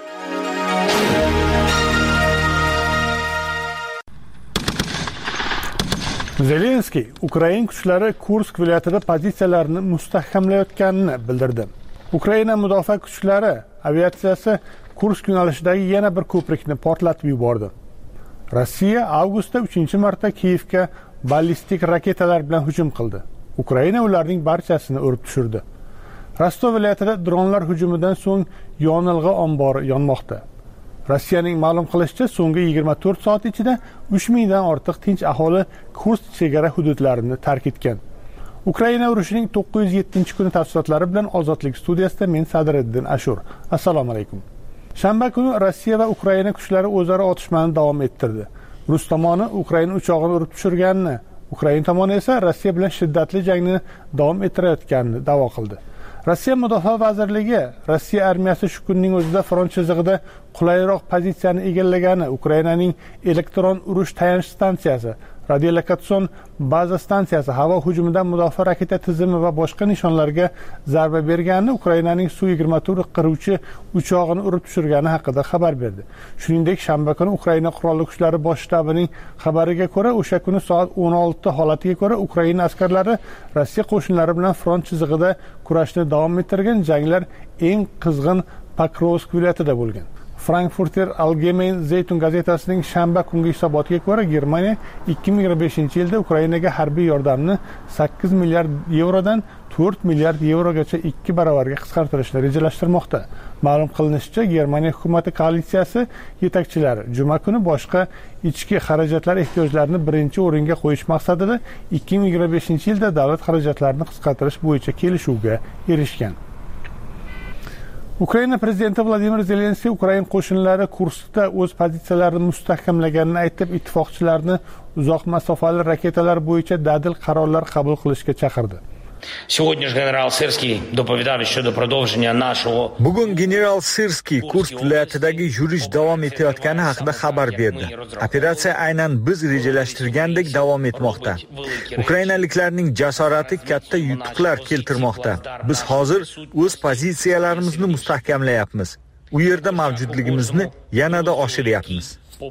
Zelenskiy Ukraina kuchlari Kursk viloyatida pozitsiyalarini mustahkamlayotganini bildirdi. Ukraina mudofaa kuchlari aviatsiyasi Kursk yo'nalishidagi yana bir ko'prikni portlatib yubordi. Rossiya avgustda uchinchi marta Kiyevga ballistik raketalar bilan hujum qildi. Ukraina ularning barchasini urib tushirdi. Rostov viloyatida dronlar hujumidan so'ng yonilg'i ombori yonmoqda. Rossiyaning ma'lum qilishicha, so'nggi yigirma to'rt soat ichida uch mingdan ortiq tinch aholi Kursk chegara hududlarini tark etgan. Ukraina urushining to'qqiz yuz yettinchi kuni tafsilotlari bilan Ozodlik studiyasida men Sadriddin Ashur. Assalomu alaykum. Shanba kuni Rossiya va Ukraina kuchlari o'zaro otishmani davom ettirdi. Rus tomoni Ukraina uchog'ini urib tushirganini, Ukraina tomoni esa Rossiya bilan shiddatli jangni davom ettirayotganini da'vo qildi. Rossiya Mudofaa vazirligi Rossiya armiyasi shu kunning o'zida front chizig'ida qulayroq pozitsiyani egallagani, Ukrainaning elektron urush tayanch stansiyasi, radiolokatsion baza stansiyasi havo hujumidan mudofaa raketa tizimi va boshqa nishonlarga zarba berganini, Ukrainaning Su yigirma to'rt qiruvchi uchog'ini urib tushirgani haqida xabar berdi. Shuningdek, shanba kuni Ukraina qurolli kuchlari bosh shtabining xabariga ko'ra, o'sha kuni soat o'n olti holatiga ko'ra Ukraina askarlari Rossiya qo'shinlari bilan front chizig'ida kurashni davom ettirgan. Janglar eng qizg'in Pokrovsk viloyatida bo'lgan. Frankfurter Allgemeine Zeitung gazetasining shanba kungi hisobotiga ko'ra, Germaniya ikki ming yigirma beshinchi yilda Ukrainaga harbiy yordamni sakkiz milliard yevrodan to'rt milliard yevrogacha ikki baravarga qisqartirishni rejalashtirmoqda. Ma'lum qilinishicha, Germaniya hukumati koalitsiyasi yetakchilari juma kuni boshqa ichki xarajatlar ehtiyojlarini birinchi o'ringa qo'yish maqsadida ikki ming yigirma beshinchi yilda davlat xarajatlarini qisqartirish bo'yicha kelishuvga erishgan. Ukraina prezidenti Vladimir Zelenskiy Ukraina qo'shinlari Kurskda o'z pozitsiyalarini mustahkamlaganini aytib, ittifoqchilarni uzoq masofali raketalar bo'yicha dadil qarorlar qabul qilishga chaqirdi. Сьогодні ж генерал Сирський доповідав щодо продовження нашого Bugun general Sirskiy Kursk viloyatidagi yurish davom etayotgani haqida xabar berdi. Operatsiya aynan biz rejalashtirgandek davom etmoqda. Ukrainaliklarning jasorati katta yutuqlar keltirmoqda. Biz hozir o'z pozitsiyalarimizni mustahkamlayapmiz. U yerda mavjudligimizni yanada oshiryapmiz.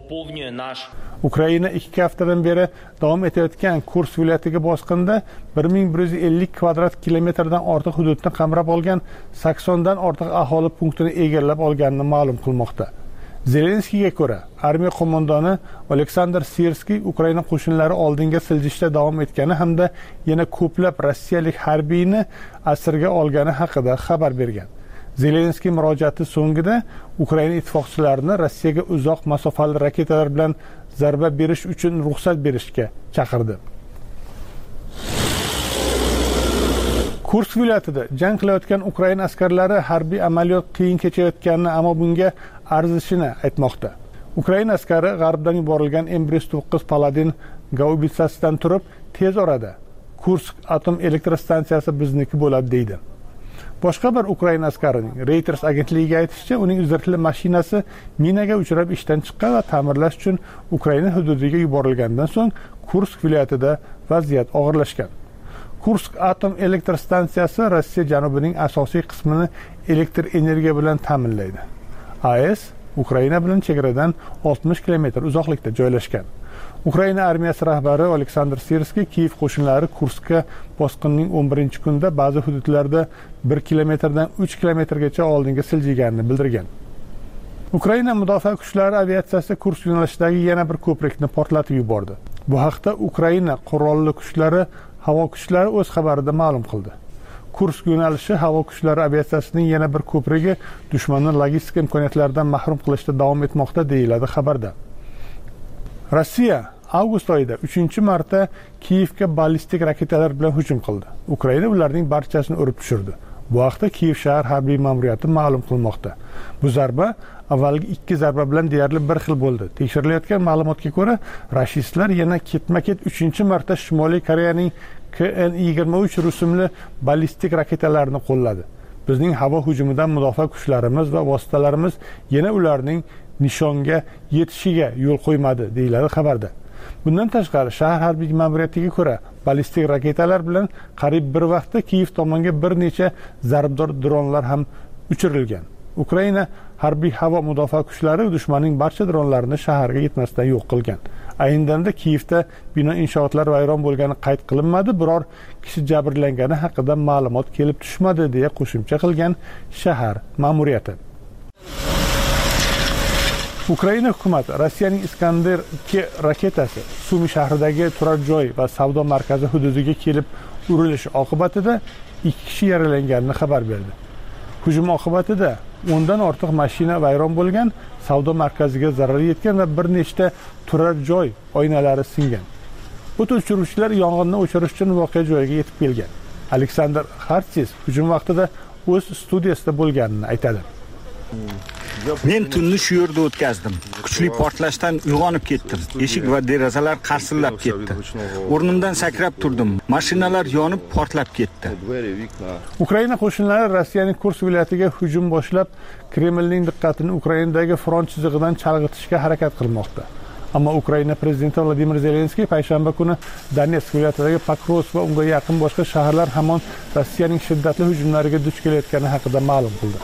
Ukraina ikki haftadan beri davom etayotgan Kursk viloyatiga bosqinda bir ming bir yuz ellik kvadrat kilometrdan ortiq hududni qamrab olgan, saksondan ortiq aholi punktini egallab olganini ma'lum qilmoqda. Zelenskiyga ko'ra, armiya qo'mondoni Oleksandr Sirskiy Ukraina qo'shinlari oldinga siljishda davom etgani hamda yana ko'plab rossiyalik harbiyni asirga olgani haqida xabar bergan. Zelenskiy murojaati so'ngida Ukraina ittifoqchilarini Rossiyaga uzoq masofali raketalar bilan zarba berish uchun ruxsat berishga chaqirdi. Kursk viloyatida jang qilayotgan Ukraina askarlari harbiy amaliyot qiyin kechayotganini, ammo bunga arzishini aytmoqda. Ukraina askari g'arbdan yuborilgan M bir yuz to'qqiz Paladin gaubitsasidan turib, tez orada Kursk atom elektr stansiyasi bizniki bo'ladi deydi. Boshqa bir Ukraina askarining Reuters agentligiga aytishicha, uning zirhli mashinasi minaga uchrab ishdan chiqqan va ta'mirlash uchun Ukraina hududiga yuborilgandan so'ng Kursk viloyatida vaziyat og'irlashgan. Kursk atom elektr stansiyasi Rossiya janubining asosiy qismini elektr energiya bilan ta'minlaydi. A E S Ukraina bilan chegaradan oltmish kilometr uzoqlikda joylashgan. Ukraina armiyasi rahbari Oleksandr Sirskiy Kiyev qo'shinlari Kurskka bosqinning o'n birinchi kunida ba'zi hududlarda bir kilometrdan uch kilometrgacha oldinga siljiganini bildirgan. Ukraina mudofaa kuchlari aviatsiyasi Kursk yo'nalishidagi yana bir ko'prikni portlatib yubordi. Bu haqda Ukraina qurolli kuchlari havo kuchlari o'z xabarida ma'lum qildi. Kursk yo'nalishi havo kuchlari aviatsiyasining yana bir ko'prigi dushmanni logistika imkoniyatlaridan mahrum qilishda davom etmoqda, deyiladi xabarda. Rossiya avgust oyida uchinchi marta Kiyevga ballistik raketalar bilan hujum qildi. Ukraina ularning barchasini urib tushirdi. Bu haqda Kiyev shahar harbiy ma'muriyati ma'lum qilmoqda. Bu zarba avvalgi ikki zarba bilan deyarli bir xil bo'ldi. Tekshirilayotgan ma'lumotga ko'ra, rashistlar yana ketma-ket uchinchi marta Shimoliy Koreyaning K N yigirma uch rusumli ballistik raketalarini qo'lladi. Bizning havo hujumidan mudofaa kuchlarimiz va vositalarimiz yana ularning nishonga yetishiga yo'l qo'ymadi, deyiladi xabarda. Bundan tashqari, shahar harbiy ma'muriyatiga ko'ra, ballistik raketalar bilan qariyb bir vaqtda Kiyev tomonga bir necha zarbdor dronlar ham uchirilgan. Ukraina harbiy havo mudofaa kuchlari dushmanning barcha dronlarini shaharga yetmasdan yo'q qilgan. Ayni damda Kiyevda bino inshootlari vayron bo'lgani qayd qilinmadi, biror kishi jabrlangani haqida ma'lumot kelib tushmadi, deya qo'shimcha qilgan shahar ma'muriyati. Ukraina hukumati Rossiyaning Iskander ikki raketasi Sumi shahridagi turar joy va savdo markazi hududiga kelib urilishi oqibatida ikki kishi yaralanganini xabar berdi. Hujum oqibatida o'ndan ortiq mashina vayron bo'lgan, savdo markaziga zarar yetgan va bir nechta turar joy oynalari singan. O't o'chiruvchilar yong'inni o'chirish uchun voqea joyiga yetib kelgan. Aleksandr Xartsis hujum vaqtida o'z studiyasida bo'lganini aytadi. Men tunni shu yerda o'tkazdim. Kuchli portlashdan uyg'onib ketdim. Eshik va derazalar qarsillab ketdi. O'rnimdan sakrab turdim. Mashinalar yonib portlab ketdi. Ukraina qo'shinlari Rossiyaning Kursk viloyatiga hujum boshlab, Kremlning diqqatini Ukrainadagi front chizig'idan chalg'itishga harakat qilmoqda. Ammo Ukraina prezidenti Vladimir Zelenskiy payshanba kuni Donetsk viloyatidagi Pokrovsk va unga yaqin boshqa shaharlar hamon Rossiyaning shiddatli hujumlariga duch kelayotgani haqida ma'lum qildi.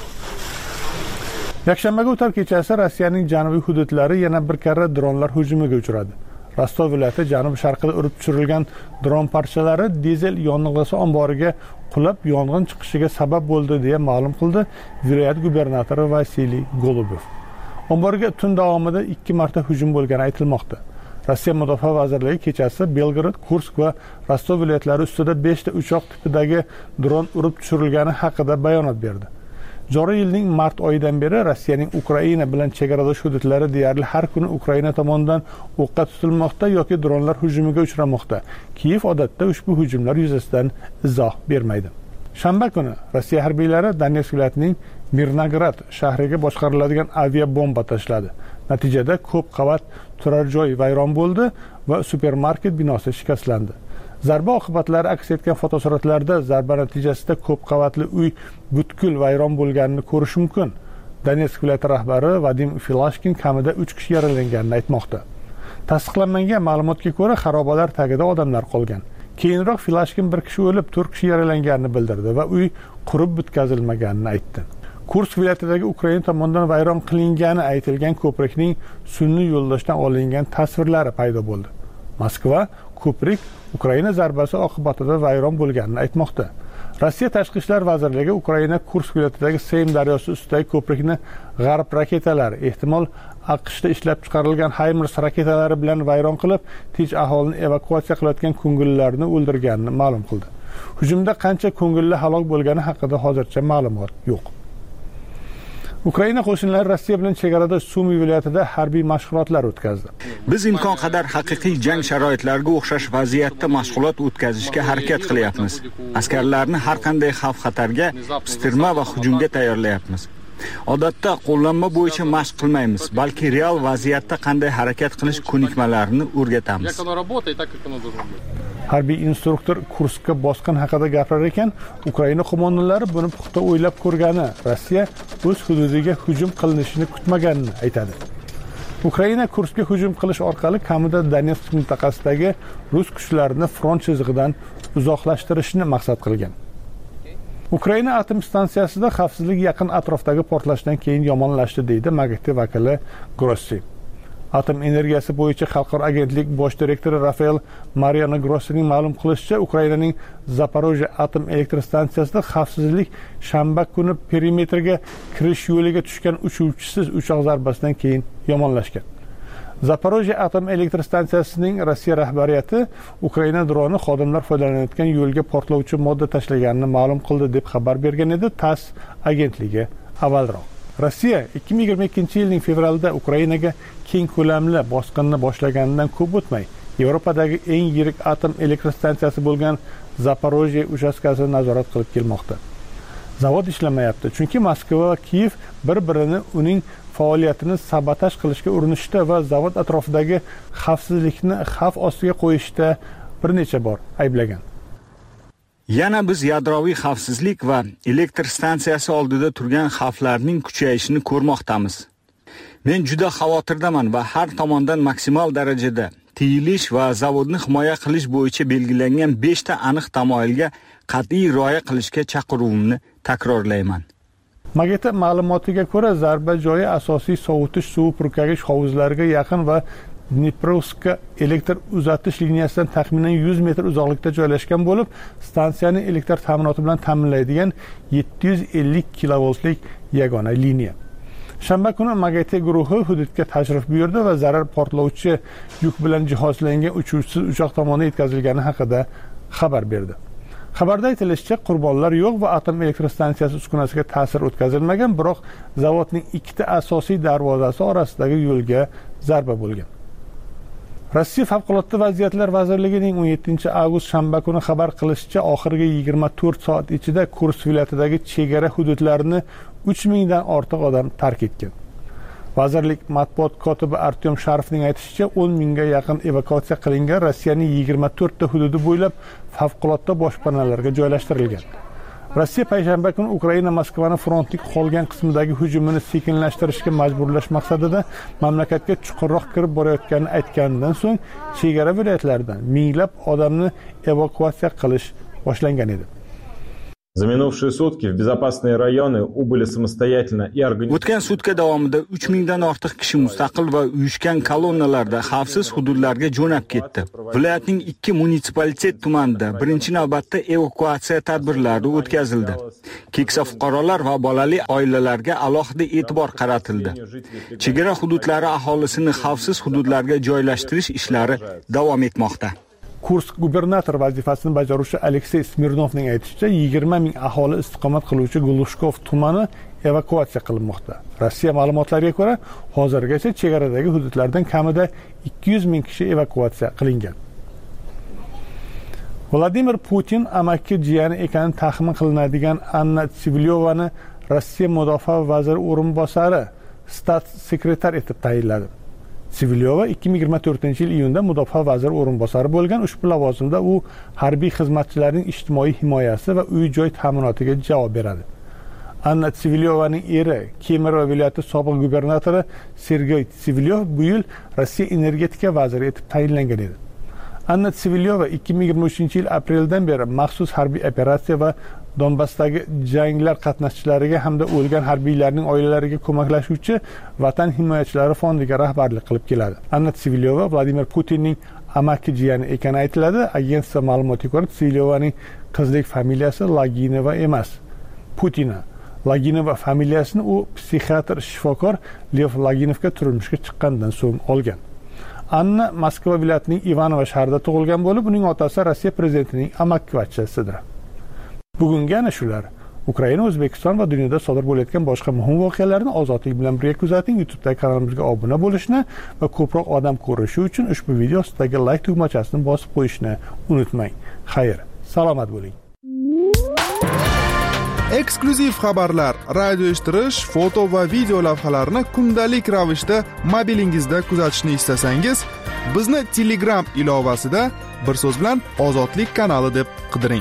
Yakshanbaga o'tar kechasi Rossiyaning janubiy hududlari yana bir karra dronlar hujumiga uchradi. Rostov viloyati janub-sharqida urib tushirilgan dron parchalari dizel yong'oqlasi omboriga qulab yong'in chiqishiga sabab bo'ldi, deya ma'lum qildi viloyat gubernatori Vasiliy Golubov. Omborga tun davomida ikki marta hujum bo'lgani aytilmoqda. Rossiya mudofaa vazirligi kechasi Belgorod, Kursk va Rostov viloyatlari ustida beshta uchoq tipidagi dron urib tushirilgani haqida bayonot berdi. Joriy yilning mart oyidan beri Rossiyaning Ukraina bilan chegaradosh hududlari deyarli har kuni Ukraina tomonidan o'qqa tutilmoqda yoki dronlar hujumiga uchramoqda. Kiyev odatda ushbu hujumlar yuzasidan izoh bermaydi. Shanba kuni Rossiya harbiylari Donetsk viloyatining Mirnograd shahriga boshqariladigan avia bomba tashladi. Natijada ko'p qavat turar joy vayron bo'ldi va supermarket binosi shikastlandi. Zarba oqibatlari aks etgan fotosuratlarda zarba natijasida ko'p qavatli uy butkul vayron bo'lganini ko'rish mumkin. Donetsk viloyati rahbari Vadim Filashkin kamida uch kishi yaralanganini aytmoqda. Tasdiqlanmagan ma'lumotga ko'ra, xarobalar tagida odamlar qolgan. Keyinroq Filashkin bir kishi o'lib, to'rt kishi yaralanganini bildirdi va uy qurib bitkazilmaganini aytdi. Kursk viloyatidagi Ukraina tomonidan vayron qilingani aytilgan ko'prikning sun'iy yo'ldoshdan olingan tasvirlari paydo bo'ldi. Moskva ko'prik Ukraina zarbasi oqibatida vayron bo'lganini aytmoqda. Rossiya tashqi ishlar vazirligi Ukraina Kursk viloyatidagi Seym daryosi ustidagi ko'prikni g'arb raketalari, ehtimol AQShda ishlab chiqarilgan HIMARS raketalari bilan vayron qilib, tinch aholini evakuatsiya qilayotgan ko'ngillilarni o'ldirganini ma'lum qildi. Hujumda qancha ko'ngilli halok bo'lgani haqida hozircha ma'lumot yo'q. Ukraina qo'shinlari Rossiya bilan chegarada Sumi viloyatida harbiy mashg'ulotlar o'tkazdi. Biz imkon qadar haqiqiy jang sharoitlariga o'xshash vaziyatda mashg'ulot o'tkazishga harakat qilyapmiz. Askarlarni har qanday xavf-xatarga, pistirma va hujumga tayyorlayapmiz. Odatda qo'llanma bo'yicha mashq qilmaymiz, balki real vaziyatda qanday harakat qilish ko'nikmalarini o'rgatamiz. Harbiy instruktor Kurskka bosqin haqida gapirar ekan, Ukraina qo'mondonlari buni puxta o'ylab ko'rgani, Rossiya o'z hududiga hujum qilinishini kutmaganini aytadi. Ukraina Kurskka hujum qilish orqali kamida Donetsk mintaqasidagi rus kuchlarini front chizig'idan uzoqlashtirishni maqsad qilgan. Ukraina atom stansiyasida xavfsizlik yaqin atrofdagi portlashdan keyin yomonlashdi, deydi MAGATE vakili Grossi. Atom energiyasi bo'yicha xalqaro agentlik bosh direktori Rafael Mariano Grossining ma'lum qilishicha, Ukrainaning Zaporojye atom elektr stansiyasida xavfsizlik shanba kuni perimetrga kirish yo'liga tushgan uchuvchisiz uchoq zarbasidan keyin yomonlashgan. Zaporojye atom elektr stansiyasining Rossiya rahbariyati Ukraina droni xodimlar foydalanayotgan yo'lga portlovchi modda tashlaganini ma'lum qildi deb xabar bergan edi TASS agentligi avvalroq. Rossiya ikki ming yigirma ikkinchi yilning fevralida Ukrainaga keng ko'lamli bosqinni boshlaganidan ko'p o'tmay Yevropadagi eng yirik atom elektr stansiyasi bo'lgan Zaporojye uchastkasini nazorat qilib kelmoqda. Zavod ishlamayapti, chunki Moskva va Kiyev bir-birini uning faoliyatini sabotaj qilishga urinishda va zavod atrofidagi xavfsizlikni xavf ostiga qo'yishda bir necha bor ayblagan. Yana biz yadroviy xavfsizlik va elektr stansiyasi oldida turgan xavflarning kuchayishini ko'rmoqdamiz. Men juda xavotirdaman va har tomondan maksimal darajada tiyilish va zavodni himoya qilish bo'yicha belgilangan besh ta aniq tamoyilga qat'iy rioya qilishga chaqiruvimni takrorlayman. Mageta ma'lumotiga ko'ra, zarba joyi asosiy sovutish suvi purkagich hovuzlariga yaqin va Dniprovska elektr uzatish liniyasidan taxminan yuz metr uzoqlikda joylashgan bo'lib, stansiyani elektr ta'minoti bilan ta'minlaydigan yetti yuz ellik kilovoltlik yagona liniya. Shanba kuni Mageta guruhi hududga tashrif buyurdi va zarar portlovchi yuk bilan jihozlangan uchuvchisiz uchoq tomonidan yetkazilgani haqida xabar berdi. Xabarda aytilishicha, qurbonlar yo'q va atom elektr stansiyasi uskunasiga ta'sir o'tkazilmagan, biroq zavodning ikkita asosiy darvozasi orasidagi yo'lga zarba bo'lgan. Rossiya favqulodda vaziyatlar vazirligining o'n yettinchi avgust shanba kuni xabar qilishicha, oxirgi yigirma to'rt soat ichida Kursk viloyatidagi chegara hududlarini uch mingdan ortiq odam tark etgan. Vazirlik matbuot kotibi Artyom Sharifning aytishicha, o'n mingga yaqin evakuatsiya qilingan Rossiyaning yigirma to'rtta hududi bo'ylab favqulodda boshpanalarga joylashtirilgan. Rossiya payshanba kuni Ukraina Moskvani frontning qolgan qismidagi hujumini sekinlashtirishga majburlash maqsadida mamlakatga chuqurroq kirib borayotganini aytganidan so'ng chegara viloyatlaridan minglab odamni evakuatsiya qilish boshlangan edi. За минувшие сутки в безопасные районы убыли самостоятельно и организованно. O'tgan sutka davomida uch mingdan ortiq kishi mustaqil va uyushgan kolonnalarda xavfsiz hududlarga jo'nab ketdi. Viloyatning ikki munitsipalitet tumanida birinchi navbatda evakuatsiya tadbirlari o'tkazildi. Keksa fuqarolar va bolali oilalarga alohida e'tibor qaratildi. Chegara hududlari aholisini xavfsiz hududlarga joylashtirish ishlari davom etmoqda. Kursk gubernator vazifasini bajaruvchi Aleksey Smirnovning aytishicha, yigirma ming aholi istiqomat qiluvchi Glushkov tumani evakuatsiya qilinmoqda. Rossiya ma'lumotlariga ko'ra, hozirgacha chegaradagi hududlardan kamida ikki yuz ming kishi evakuatsiya qilingan. Vladimir Putin amaki jiyani ekani taxmin qilinadigan Anna Tsivilyovani Rossiya mudofaa vaziri o'rinbosari stat sekretar etib tayinladi. Tsivilyova ikki ming yigirma to'rtinchi yil iyunda mudofaa vaziri o'rinbosari bo'lgan. Ushbu lavozimda u harbiy xizmatchilarning ijtimoiy himoyasi va uy-joy ta'minotiga javob beradi. Anna Tsivilyovaning eri, Kemerovo viloyati sobiq gubernatori Sergey Tsivilyov bu yil Rossiya energetika vaziri etib tayinlangan edi. Anna Tsivilyova ikki ming yigirma uchinchi yil apreldan beri maxsus harbiy operatsiya va Donbassdagi janglar qatnashchilariga hamda o'lgan harbiylarning oilalariga ko'maklashuvchi Vatan himoyachilari fondiga rahbarlik qilib keladi. Anna Tsivilyova Vladimir Putinning amaki jiyani ekani aytiladi. Agentство ma'lumotiga ko'ra, Tsivilyovaning qizlik familiyasi Laginova emas, Putina. Laginova familiyasini u psixiatr shifokor Lev Laginovga turmushga chiqqandan so'ng olgan. Anna Moskva viloyatining Ivanovo shahrida tug'ilgan bo'lib, uning otasi Rossiya prezidentining amakivachchasidir. Bugungi ana shular. Ukraina, O'zbekiston va dunyoda sodir bo'layotgan boshqa muhim voqealarni ozodlik bilan birga kuzating. YouTube'dagi kanalimizga obuna bo'lishni va ko'proq odam ko'rishi uchun ushbu video ostidagi like tugmachasini bosib qo'yishni unutmang. Xayr, salomat bo'ling. Eksklyuziv xabarlar, radio eshittirish, foto va video lavhalarni kundalik ravishda mobilingizda kuzatishni istasangiz, bizni Telegram ilovasida bir so'z bilan Ozodlik kanali deb qidiring.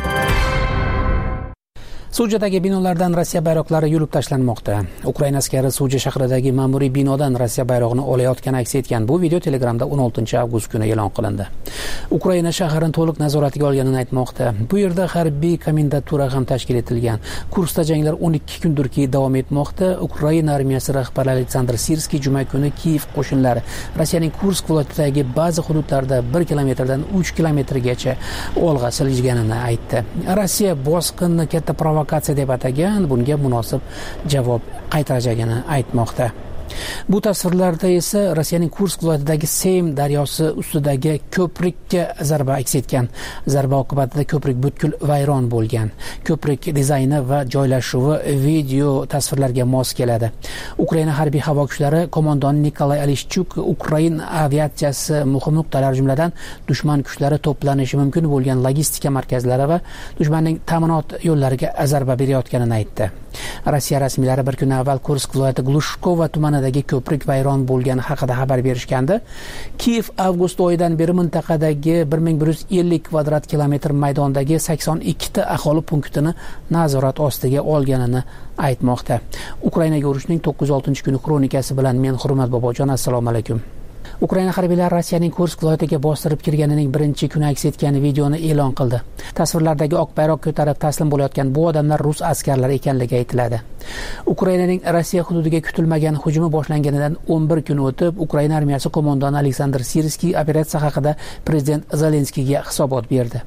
Sujadagi binolardan Rossiya bayroqlari yulib tashlanmoqda. Ukraina askari Suja shahridagi ma'muriy binodan Rossiya bayrog'ini olayotgani aks etgan bu video Telegramda o'n oltinchi avgust kuni e'lon qilindi. Ukraina shahrini to'liq nazoratiga olganini aytmoqda. Bu yerda harbiy komendatura ham tashkil etilgan. Kurskda janglar o'n ikki kundirki davom etmoqda. Ukraina armiyasi rahbari Aleksandr Sirskiy juma kuni Kiyev qo'shinlari Rossiyaning Kursk viloyatidagi ba'zi hududlarda bir kilometrdan uch kilometrgacha olg'a siljganini aytdi. Rossiya bosqinni katta provokatsiya deb atagan, bunga munosib javob qaytarajagini aytmoqda. Bu tasvirlarda esa Rossiyaning Kursk viloyatidagi Seym daryosi ustidagi ko'prikka zarba aks etgan. Zarba oqibatida ko'prik butkul vayron bo'lgan. Ko'prik dizayni va joylashuvi video tasvirlarga mos keladi. Ukraina harbiy havo kuchlari qo'mondoni Nikolay Alishchuk Ukrain aviatsiyasi muhim nuqtalar jumladan dushman kuchlari to'planishi mumkin bo'lgan logistika markazlari va dushmanning ta'minot yo'llariga zarba berayotganini aytdi. Rossiya rasmiylari bir kun avval Kursk viloyati Glushkova tumanidagi ko'prik vayron bo'lgani haqida xabar berishgandi. Kiyev avgust oyidan beri mintaqadagi bir ming bir yuz ellik kvadrat kilometr maydondagi sakson ikki ta aholi punktini nazorat ostiga olganini aytmoqda. Ukrainaga urushning to'qqiz yuz oltinchi kuni kronikasi bilan men Hurmat Bobojon, assalomu alaykum. Ukraina harbiylari Rossiyaning Kursk viloyatiga bostirib kirganining birinchi kuni aks etgan videoni e'lon qildi. Tasvirlardagi oq bayroq ko'tarib taslim bo'layotgan bu odamlar rus askarlari ekanligi aytiladi. Ukrainaning Rossiya hududiga kutilmagan hujumi boshlanganidan o'n bir kun o'tib, Ukraina armiyasi qo'mondoni Aleksandr Sirskiy operatsiya haqida prezident Zelenskiyga hisobot berdi.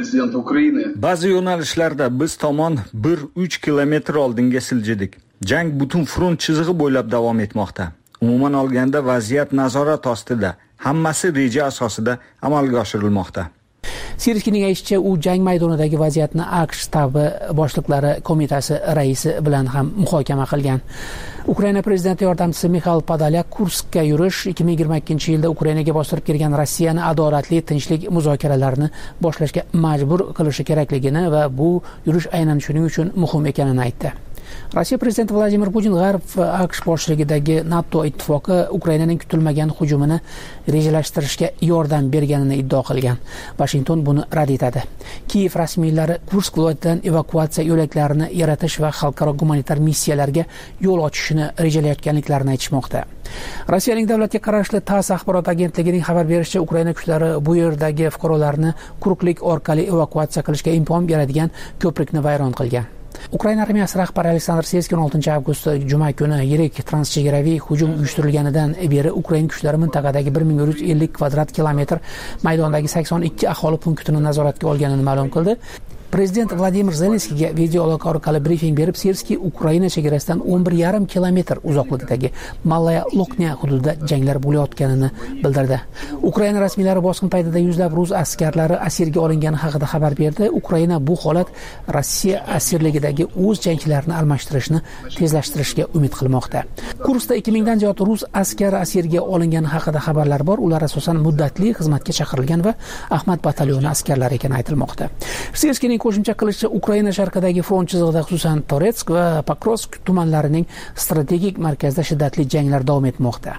Ba'zi yo'nalishlarda biz tomon bir uch kilometr oldinga siljidik. Jang butun front chizig'i bo'ylab davom etmoqda. Umuman olganda vaziyat nazorat ostida, hammasi reja asosida amalga oshirilmoqda. Sirskiyning aytishicha, u jang maydonidagi vaziyatni AQSh shtabi boshliqlari qo'mitasi raisi bilan ham muhokama qilgan. Ukraina prezidenti yordamchisi Mixail Podolyak Kurskka yurish ikki ming yigirma ikkinchi yilda Ukrainaga bostirib kirgan Rossiyani adolatli tinchlik muzokaralarini boshlashga majbur qilishi kerakligini va bu yurish aynan shuning uchun muhim ekanini aytdi. Rossiya prezidenti Vladimir Putin G'arb va AQSh boshchiligidagi NATO ittifoqi Ukrainaning kutilmagan hujumini rejalashtirishga yordam berganini iddao qilgan. Washington buni rad etadi. Kiyev rasmiylari Kursk viloyatidan evakuatsiya yo'laklarini yaratish va xalqaro gumanitar missiyalarga yo'l ochishni rejalayotganliklarini aytishmoqda. Rossiyaning davlatga qarashli TASS axborot agentligining xabar berishicha, Ukraina kuchlari bu yerdagi fuqarolarni quruqlik orqali evakuatsiya qilishga imkon beradigan ko'prikni vayron qilgan. Ukraina armiyasi rahbari Aleksandr Sirskiy o'n oltinchi avgust juma kuni yirik transchegaraviy hujum uyushtirilganidan beri Ukraina kuchlari mintaqadagi bir ming bir yuz ellik kvadrat kilometr maydondagi sakson ikki aholi punktini nazoratga olganini ma'lum qildi. Prezident Vladimir Zelenskiyga video aloqa orqali brifing berib, Sirskiy Ukraina chegarasidan o'n bir yarim kilometr uzoqlikdagi Malaya Loknya hududida janglar bo'layotganini bildirdi. Ukraina rasmiylari bosqin paytida yuzlab rus askarlari asirga olingani haqida xabar berdi. Ukraina bu holat Rossiya asirligidagi o'z jangchilarini almashtirishni tezlashtirishga umid qilmoqda. Kurskda ikki mingdan ziyod rus askari asirga olingani haqida xabarlar bor. Ular asosan muddatli xizmatga chaqirilgan va Ahmad batalyoni askarlari ekani aytilmoqda. Sirskiyning qo'shimcha qilishicha, Ukraina sharqidagi front chizig'ida, xususan Toretsk va Pokrovsk tumanlarining strategik markazida shiddatli janglar davom etmoqda.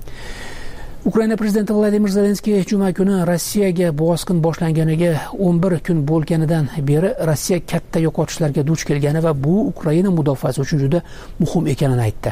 Ukraina prezidenti Vladimir Zelenskiy juma kuni Rossiyaga bosqin boshlanganiga o'n bir kun bo'lganidan beri Rossiya katta yo'qotishlarga duch kelgani va bu Ukraina mudofaasi uchun juda muhim ekanini aytdi.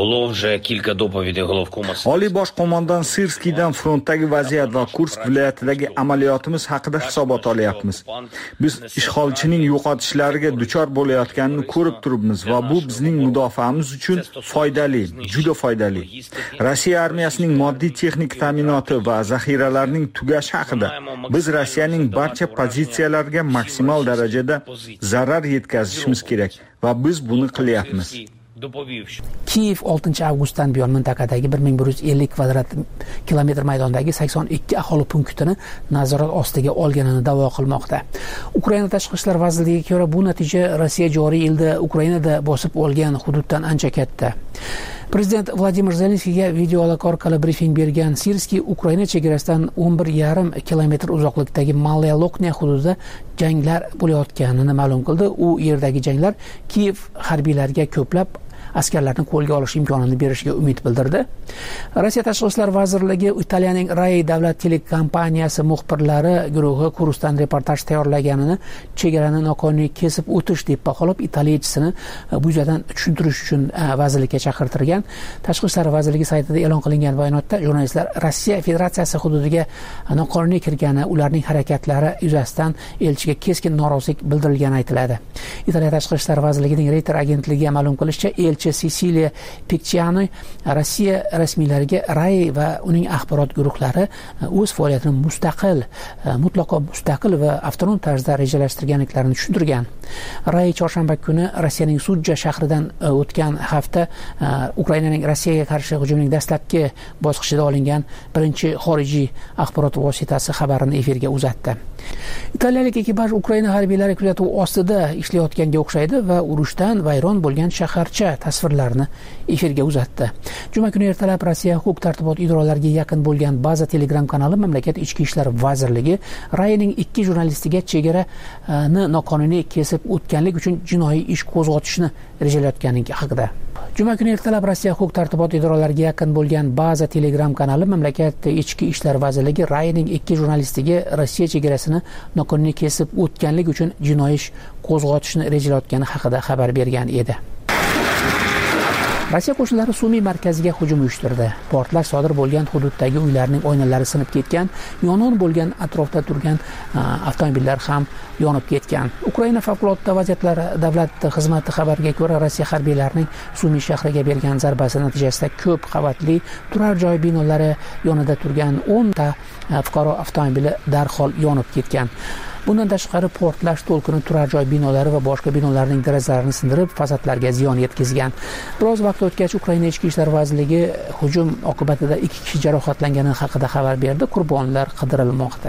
Oliy bosh qo'mondon Sirskiydan frontdagi vaziyat va Kursk viloyatidagi amaliyotimiz haqida hisobot olyapmiz. Biz ishg'olchining yo'qotishlariga duchor bo'layotganini ko'rib turibmiz va bu bizning mudofaamiz uchun foydali, juda foydali. Rossiya armiyasining moddiy texnik ta'minoti va zaxiralarning tugashi haqida biz Rossiyaning barcha pozitsiyalariga maksimal darajada zarar yetkazishimiz kerak va biz buni qilyapmiz. Kiyev oltinchi avgustdan buyon mintaqadagi bir ming bir yuz ellik kvadrat kilometr maydondagi sakson ikki aholi punktini nazorat ostiga olganini da'vo qilmoqda. Ukraina tashqi ishlar vazirligiga ko'ra, bu natija Rossiya joriy yilda Ukrainada bosib olgan hududdan ancha katta. Prezident Vladimir Zelenskiyga video aloqa orqali brifing bergan Sirskiy Ukraina chegarasidan o'n bir yarim kilometr uzoqlikdagi Malaya Loknya hududida janglar bo'layotganini ma'lum qildi. U yerdagi janglar Kiyev harbiylariga ko'plab askarlarni qo'lga olish imkonini berishiga umid bildirdi. Rossiya Tashqi ishlar vazirligi Italiyaning Rai davlat telekompaniyasi muxbirlari guruhi Kurskdan reportaj tayyorlaganini chegarani noqonuniy kesib o'tish deb baholab, italiyachisini bu yuzdan tushuntirish uchun vazirlikka chaqirtirgan. Tashqi ishlar vazirligi saytida e'lon qilingan bayonotda jurnalistlar Rossiya Federatsiyasi hududiga noqonuniy kirgani, ularning harakatlari yuzasidan elchiga keskin norozilik bildirilgani aytiladi. Italiya Tashqi ishlar vazirligining Reuters agentligiga ma'lum qilishicha, elchi Siciliya Picciani Rossiya rasmiylariga Rai va uning axborot guruhlari o'z faoliyatini mustaqil, mutlaqo mustaqil va avtonom tarzda rejalashtirganliklarini tushuntirgan. Ray chorshanba kuni Rossiyaning Sudja shahridan o'tgan hafta Ukrainaning Rossiyaga qarshi hujumining dastlabki bosqichida olingan birinchi xorijiy axborot vositasi xabarini efirga uzatdi. Italiyalik ekipaj Ukraina harbiylari kuzatuvi ostida ishlayotganga o'xshaydi va urushdan vayron bo'lgan shaharcha tasvirlarini efirga uzatdi. Juma kuni ertalab Rossiya huquq-tartibot idoralariga yaqin bo'lgan baza Telegram kanali mamlakat ichki ishlar vazirligi Rayning ikki jurnalistiga chegarani noqonuniy kesib o'tganlik uchun jinoiy ish qo'zg'atishni rejalayotganligi haqida. Juma kuni ertalab Rossiya huquq-tartibot idoralariga yaqin bo'lgan baza Telegram kanali mamlakat ichki ishlar vazirligi Rayning ikki jurnalistiga Rossiya chegarasini noqonuniy kesib o'tganlik uchun jinoiy ish qo'zg'atishni rejalayotgani haqida xabar bergan edi. Rossiya qo'shinlari Sumi markaziga hujum uyushtirdi. Portlash sodir bo'lgan hududdagi uylarning oynalari sinib ketgan, yong'in bo'lgan atrofda turgan avtomobillar ham yonib ketgan. Ukraina favqulodda vaziyatlar davlat xizmati xabariga ko'ra, Rossiya harbiylarining Sumi shahriga bergan zarbasi natijasida ko'p qavatli turar joy binolari yonida turgan o'n ta fuqaro avtomobili darhol yonib ketgan. Bundan tashqari portlash to'lqini turar joy binolari va boshqa binolarning derazalarini sindirib, fasadlarga ziyon yetkazgan. Biroz vaqt o'tgach Ukraina ichki ishlar vazirligi hujum oqibatida ikki kishi jarohatlangani haqida xabar berdi. Qurbonlar qidirilmoqda.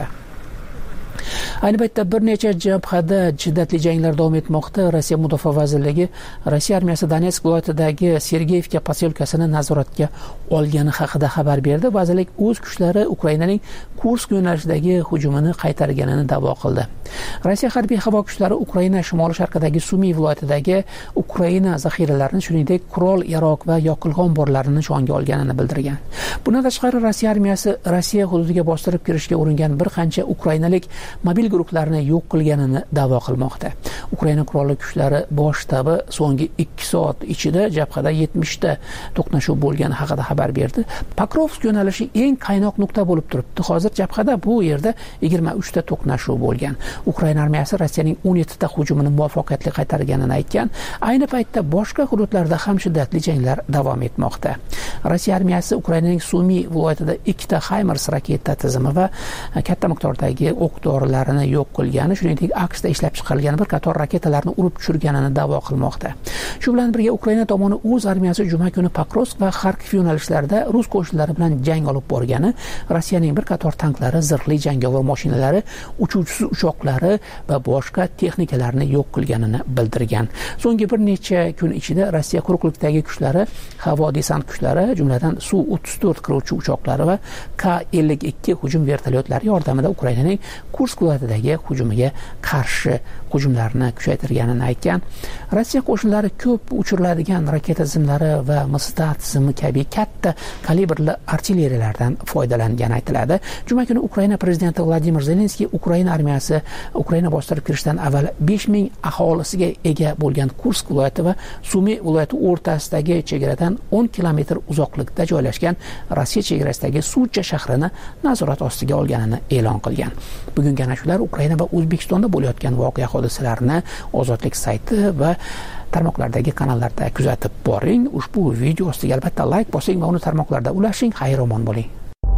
Ayni paytda bir necha jabhada shiddatli janglar davom etmoqda. Rossiya Mudofaa vazirligi Rossiya armiyasi Donetsk viloyatidagi Sergeyevka posyolkasini nazoratga olgani haqida xabar berdi. Vazirlik o'z kuchlari Ukrainaning Kursk yo'nalishidagi hujumini qaytarganini da'vo qildi. Rossiya harbiy havo kuchlari Ukraina shimoli-sharqidagi Sumi viloyatidagi Ukraina zaxiralarini, shuningdek qurol, yarog' va yoqilg'i omborlarini nishonga olganini bildirgan. Bundan tashqari Rossiya armiyasi Rossiya hududiga bostirib kirishga uringan bir qancha ukrainalik mobil guruhlarni yo'q qilganini da'vo qilmoqda. Ukraina qurolli kuchlari bosh shtabi so'nggi ikki soat ichida jabhada yetmish ta to'qnashuv bo'lgani haqida xabar berdi. Pokrovsk yo'nalishi eng qaynoq nuqta bo'lib turibdi. Hozir jabhada bu yerda yigirma uch ta to'qnashuv bo'lgan. Ukraina armiyasi Rossiyaning o'n yetti ta hujumini muvaffaqiyatli qaytarganini aytgan. Ayni paytda boshqa hududlarda ham shiddatli janglar davom etmoqda. Rossiya armiyasi Ukrainaning Sumi viloyatida ikkita HIMARS raketa tizimi va katta miqdordagi o'q dorilarini yo'q qilgani, shuningdek AQShda ishlab chiqarilgan bir qator raketalarni urib tushirganini da'vo qilmoqda. Shu bilan birga Ukraina tomoni o'z armiyasi juma kuni Pokrovsk va Kharkiv yo'nalishlarida rus qo'shinlari bilan jang olib borgani, Rossiyaning bir qator tanklari, zirhli jangovar mashinalari, uchuvchisiz uchoqlari va boshqa texnikalarni yo'q qilganini bildirgan. So'nggi bir necha kun ichida Rossiya quruqlikdagi kuchlari, havo desant kuchlari, jumladan Su o'ttiz to'rt qiruvchi uchoqlari va K ellik ikki hujum vertolyotlari yordamida Ukrainaning Kursk viloyatidagi hujumiga qarshi hujumlarni kuchaytirganini aytgan. Rossiya qo'shinlari ko'p uchiriladigan raketa tizimlari va Mstat tizimi kabi katta kalibrli artilleriyalardan foydalangani aytiladi. Juma kuni Ukraina prezidenti Vladimir Zelenskiy Ukraina armiyasi Ukraina bostirib kirishdan avval besh ming aholisiga ega bo'lgan Kursk viloyati va Sumi viloyati o'rtasidagi chegaradan o'n kilometr uzoqlikda joylashgan Rossiya chegarasidagi Sudja shahrini nazorat ostiga olganini e'lon qilgan. Bugungi ana shular Ukraina va O'zbekistonda bo'layotgan voqea hodisalarini Ozodlik sayti va tarmoqlardagi kanallarda kuzatib boring. Ushbu video ostiga albatta like bosing va uni tarmoqlarda ulashing. Xayr-omon bo'ling.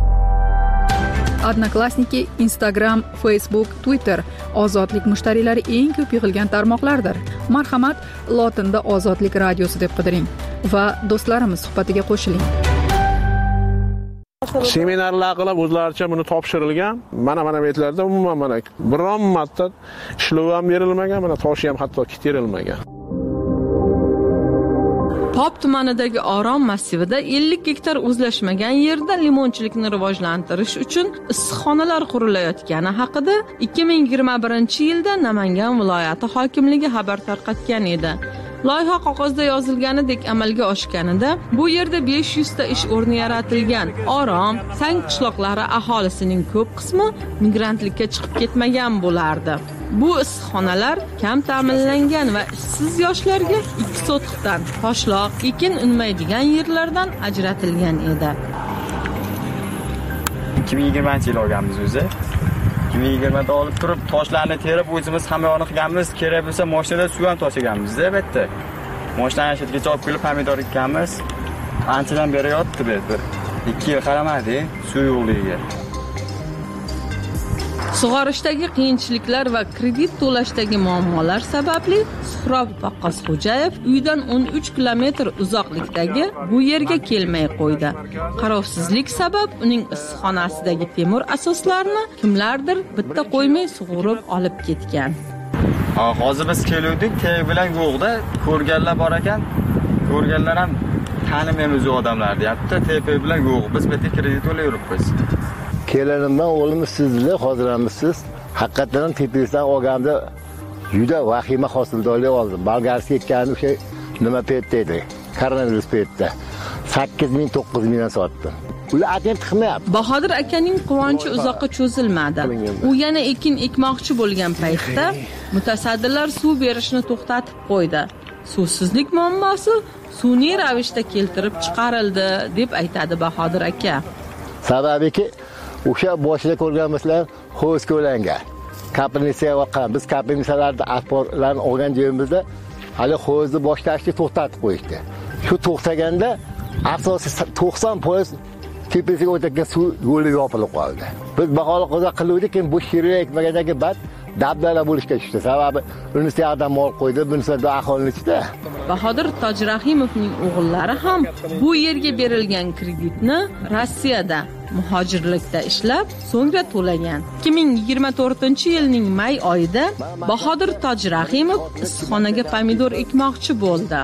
Odnoklassniki, Instagram, Facebook, Twitter Ozodlik mushtariylari eng ko'p yig'ilgan tarmoqlardir. Marhamat, lotinda Ozodlik radiosi deb qidiring va do'stlarimiz suhbatiga qo'shiling. Seminarlar qilib o'zlaricha buni topshirilgan. Mana mana betlarda umuman mana biron marta ishlov ham berilmagan, mana toshi ham hatto kitirilmagan. Pop tumanidagi Orom massivida ellik gektar o'zlashmagan yerda limonchilikni rivojlantirish uchun issiqxonalar qurilayotgani haqida ikki ming yigirma birinchi yilda Namangan viloyati hokimligi xabar tarqatgan edi. Loyiha qog'ozda yozilganidek amalga oshganida bu yerda besh yuz ta ish o'rni yaratilgan. Orom, Sang qishloqlari aholisining ko'p qismi migrantlikka chiqib ketmagan bo'lardi. Bu issiqxonalar kam ta'minlangan va ishsiz yoshlarga ikki sotixdan toshloq, ekin unmaydigan yerlardan ajratilgan edi. ikki ming yigirmanchi yil olganmiz o'zi. ikki ming yigirmada olib turib toshlarni terib o'zimiz hamma yoqni qilganmiz. Kerak bo'lsa mashinada suv ham toshiganmiz-da, albatta. Mashinani shirkatga olib kelib pomidor ekkanmiz. Anchadan beri yotdi bu. ikki yil qaramadi suv yo'qligiga. Sug'orishdagi qiyinchiliklar va kredit to'lashdagi muammolar sababli Suhrob Vaqqosxo'jayev uydan o'n uch kilometr uzoqlikdagi bu yerga kelmay qo'ydi. Qarovsizlik sabab uning issiqxonasidagi temir asoslarni kimlardir bitta qo'ymay sug'urib olib ketgan. Hozir biz keluvdik, teg bilan yo'qda ko'rganlar bor ekan. Ko'rganlar ham tanimaymiz u odamlar deyapti. Tepa bilan yo'q. Biz bitta kredit to'layapmiz. Kelinimdan o'g'limiz sizlar hozirlamisiz. Haqiqatan tepasidan olganda juda vahima hosildorlik oldim. Bolgarskiy ketgani o'sha nima paytda edi? Koronavirus paytida sakkiz ming to'qqiz mingdan sotdim. Ular atent qilmayapti. Bahodir akaning quvonchi uzoqqa cho'zilmadi. U yana ekin ekmoqchi bo'lgan paytda mutasaddilar suv berishni to'xtatib qo'ydi. Suvsizlik muammosi sun'iy ravishda keltirib chiqarildi deb aytadi Bahodir aka. Sababiki o'sha boshida ko'rganmisizlar xo'z ko'langan. Kapinitsiya vaqan biz kapinitsiyalarda asborlarni olgan joyimizda hali xo'zni boshlashni to'xtatib qo'yishdi. Shu to'xtaganda asosiy to'qson foiz tepasiga o'tgan suv yo'li yopilib qoldi. Biz baholi qo'za qiluvdik, keyin bu shirya ekmagandagi bad dabdala bo'lishga tushdi. Sababi unisi adam mol qo'ydi, bunisi aholini ichida. Bahodir Tojrahimovning o'g'illari ham bu yerga berilgan kreditni Rossiyada muhojirlikda ishlab, so'ngra to'lagan. ikki ming yigirma to'rtinchi yilning may oyida Bahodir Tojrahimov issiqxonaga pomidor ekmoqchi bo'ldi.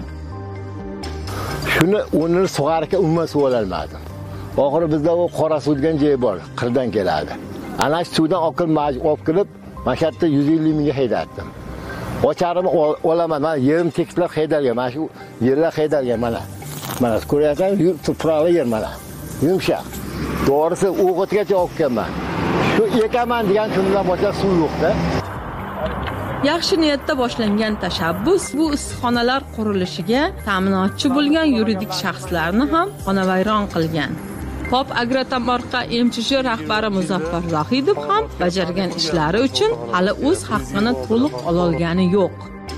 Shuni o'rnini sug'arga umuman suv ololmadim. Oxiri bizda u qora suv degan joy bor, qirdan keladi. Ana shu suvdan oqib majbur olib kelib, mana shu yerda yuz ellik mingga haydatdim. Ocharimni olaman, mana yerim tekislab haydalgan, mana shu yerlar haydalgan mana. Mana ko'ryapsan, tuproqli yer mana. Yumshoq. To'g'risi o'g'itgacha olib kelman. Shu ekaman degan kundan boshlab suv yo'qda. Yaxshi niyatda boshlangan tashabbus bu issiqxonalar qurilishiga ta'minotchi bo'lgan yuridik shaxslarni ham xonavayron qilgan. Pop Agrotomorqa M Ch J rahbari Muzaffar Zohidov ham bajargan ishlari uchun hali o'z haqqini to'liq ololgani yo'q.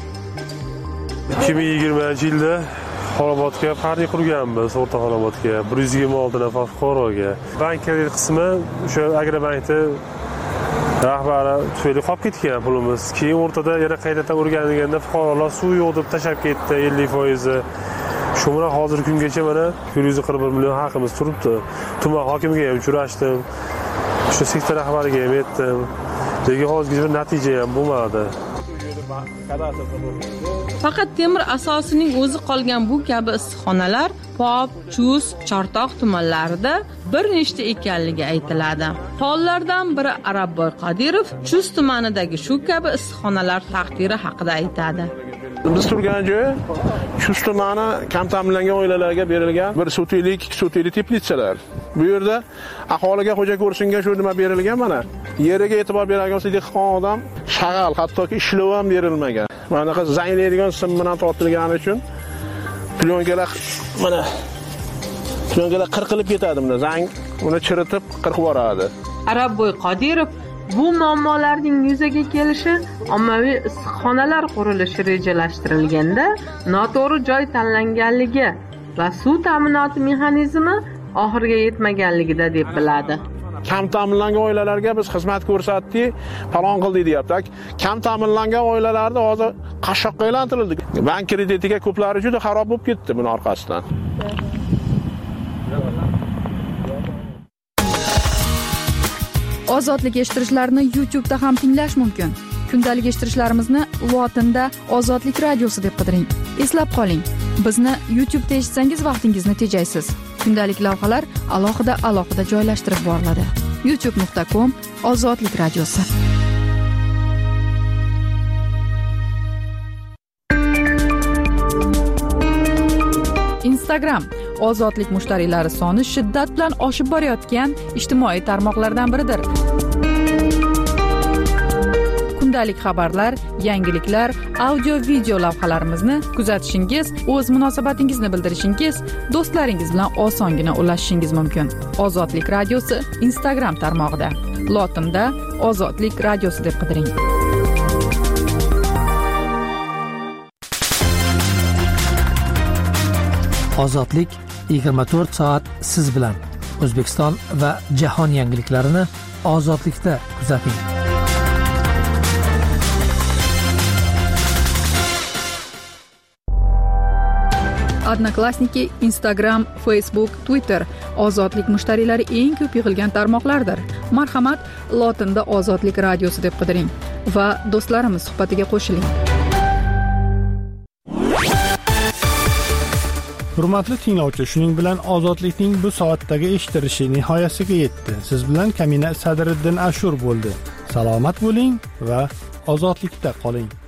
ikki ming yigirmanchi yilda Xonobodga parti qurganmiz, o'rta Xonobodga bir yuz yigirma olti nafar fuqaroga. Bank kredit qismi o'sha Agrobankda rahbari tufayli qolib ketgan pulimiz. Keyin o'rtada yana qaytadan o'rganilganda fuqarolar suv yo'q deb tashab ketdi, ellik foiz. Shu bilan hozirgi kungacha mana bir yuz qirq bir million haqimiz turibdi. Tuman hokimiga ham uchrashdim. Shu sektor rahbariga ham aytdim. Lekin hozirgacha bir natija ham bo'lmadi. Faqat temir asosining o'zi qolgan bu kabi issiqxonalar Pop, Chus, Chortoq tumanlarida bir nechta ekanligi aytiladi. Faollardan biri Arabboy Qodirov Chus tumanidagi shu kabi issiqxonalar taqdiri haqida aytadi. Biz turgan joy Chus tumani kam ta'minlangan oilalarga berilgan bir sotilik, ikki sotilik teplitsalar. Bu yerda aholiga xo'ja ko'rsinga shu nima berilgan mana. Yeriga e'tibor beradigan bo'lsa dehqon odam shag'al, hattoki ishlov ham berilmagan. Mana bunaqa zanglaydigan sim bilan tortilgani uchun plyonkalar mana plyonkalar qirqilib ketadi buni. Zang uni chiritib qirqib yuboradi. Arabboy Qodirov bu muammolarning yuzaga kelishi ommaviy issiqxonalar qurilishi rejalashtirilganda noto'g'ri joy tanlanganligi va suv ta'minoti mexanizmi oxiriga yetmaganligida deb biladi. Kam ta'minlangan oilalarga biz xizmat ko'rsatdik, falon qildik deyapti. Kam ta'minlangan oilalarni hozir qashshoqqa aylantirildi. Bank kreditiga ko'plari juda xarob bo'lib ketdi buning orqasidan. Ozodlik eshittirishlarni YouTube da ham tinglash mumkin. Kundalik eshittirishlarimizni lotinda Ozodlik radiosi deb qidiring. Eslab qoling, bizni YouTube da eshitsangiz vaqtingizni tejaysiz. Kundalik lavhalar alohida alohida joylashtirib boriladi. youtube nuqta com Ozodlik radiosi. Instagram ozodlik mushtariylari soni shiddat bilan oshib borayotgan ijtimoiy tarmoqlardan biridir. Kundalik xabarlar, yangiliklar, audio video lavhalarimizni kuzatishingiz, o'z munosabatingizni bildirishingiz, do'stlaringiz bilan osongina ulashishingiz mumkin. Ozodlik radiosi Instagram tarmog'ida. Lotinda Ozodlik radiosi deb qidiring. Ozodlik yigirma to'rt soat siz bilan. O'zbekiston va jahon yangiliklarini ozodlikda kuzating. Odnoklassniki, Instagram, Facebook, Twitter ozodlik mushtariylari eng ko'p yig'ilgan tarmoqlardir. Marhamat, lotinda Ozodlik radiosi deb qidiring va do'stlarimiz suhbatiga qo'shiling. Hurmatli tinglovchi, shuning bilan ozodlikning bu soatdagi eshitilishi nihoyasiga yetdi. Siz bilan Kamina Sadriddin Ashur bo'ldi. Salomat bo'ling va ozodlikda qoling.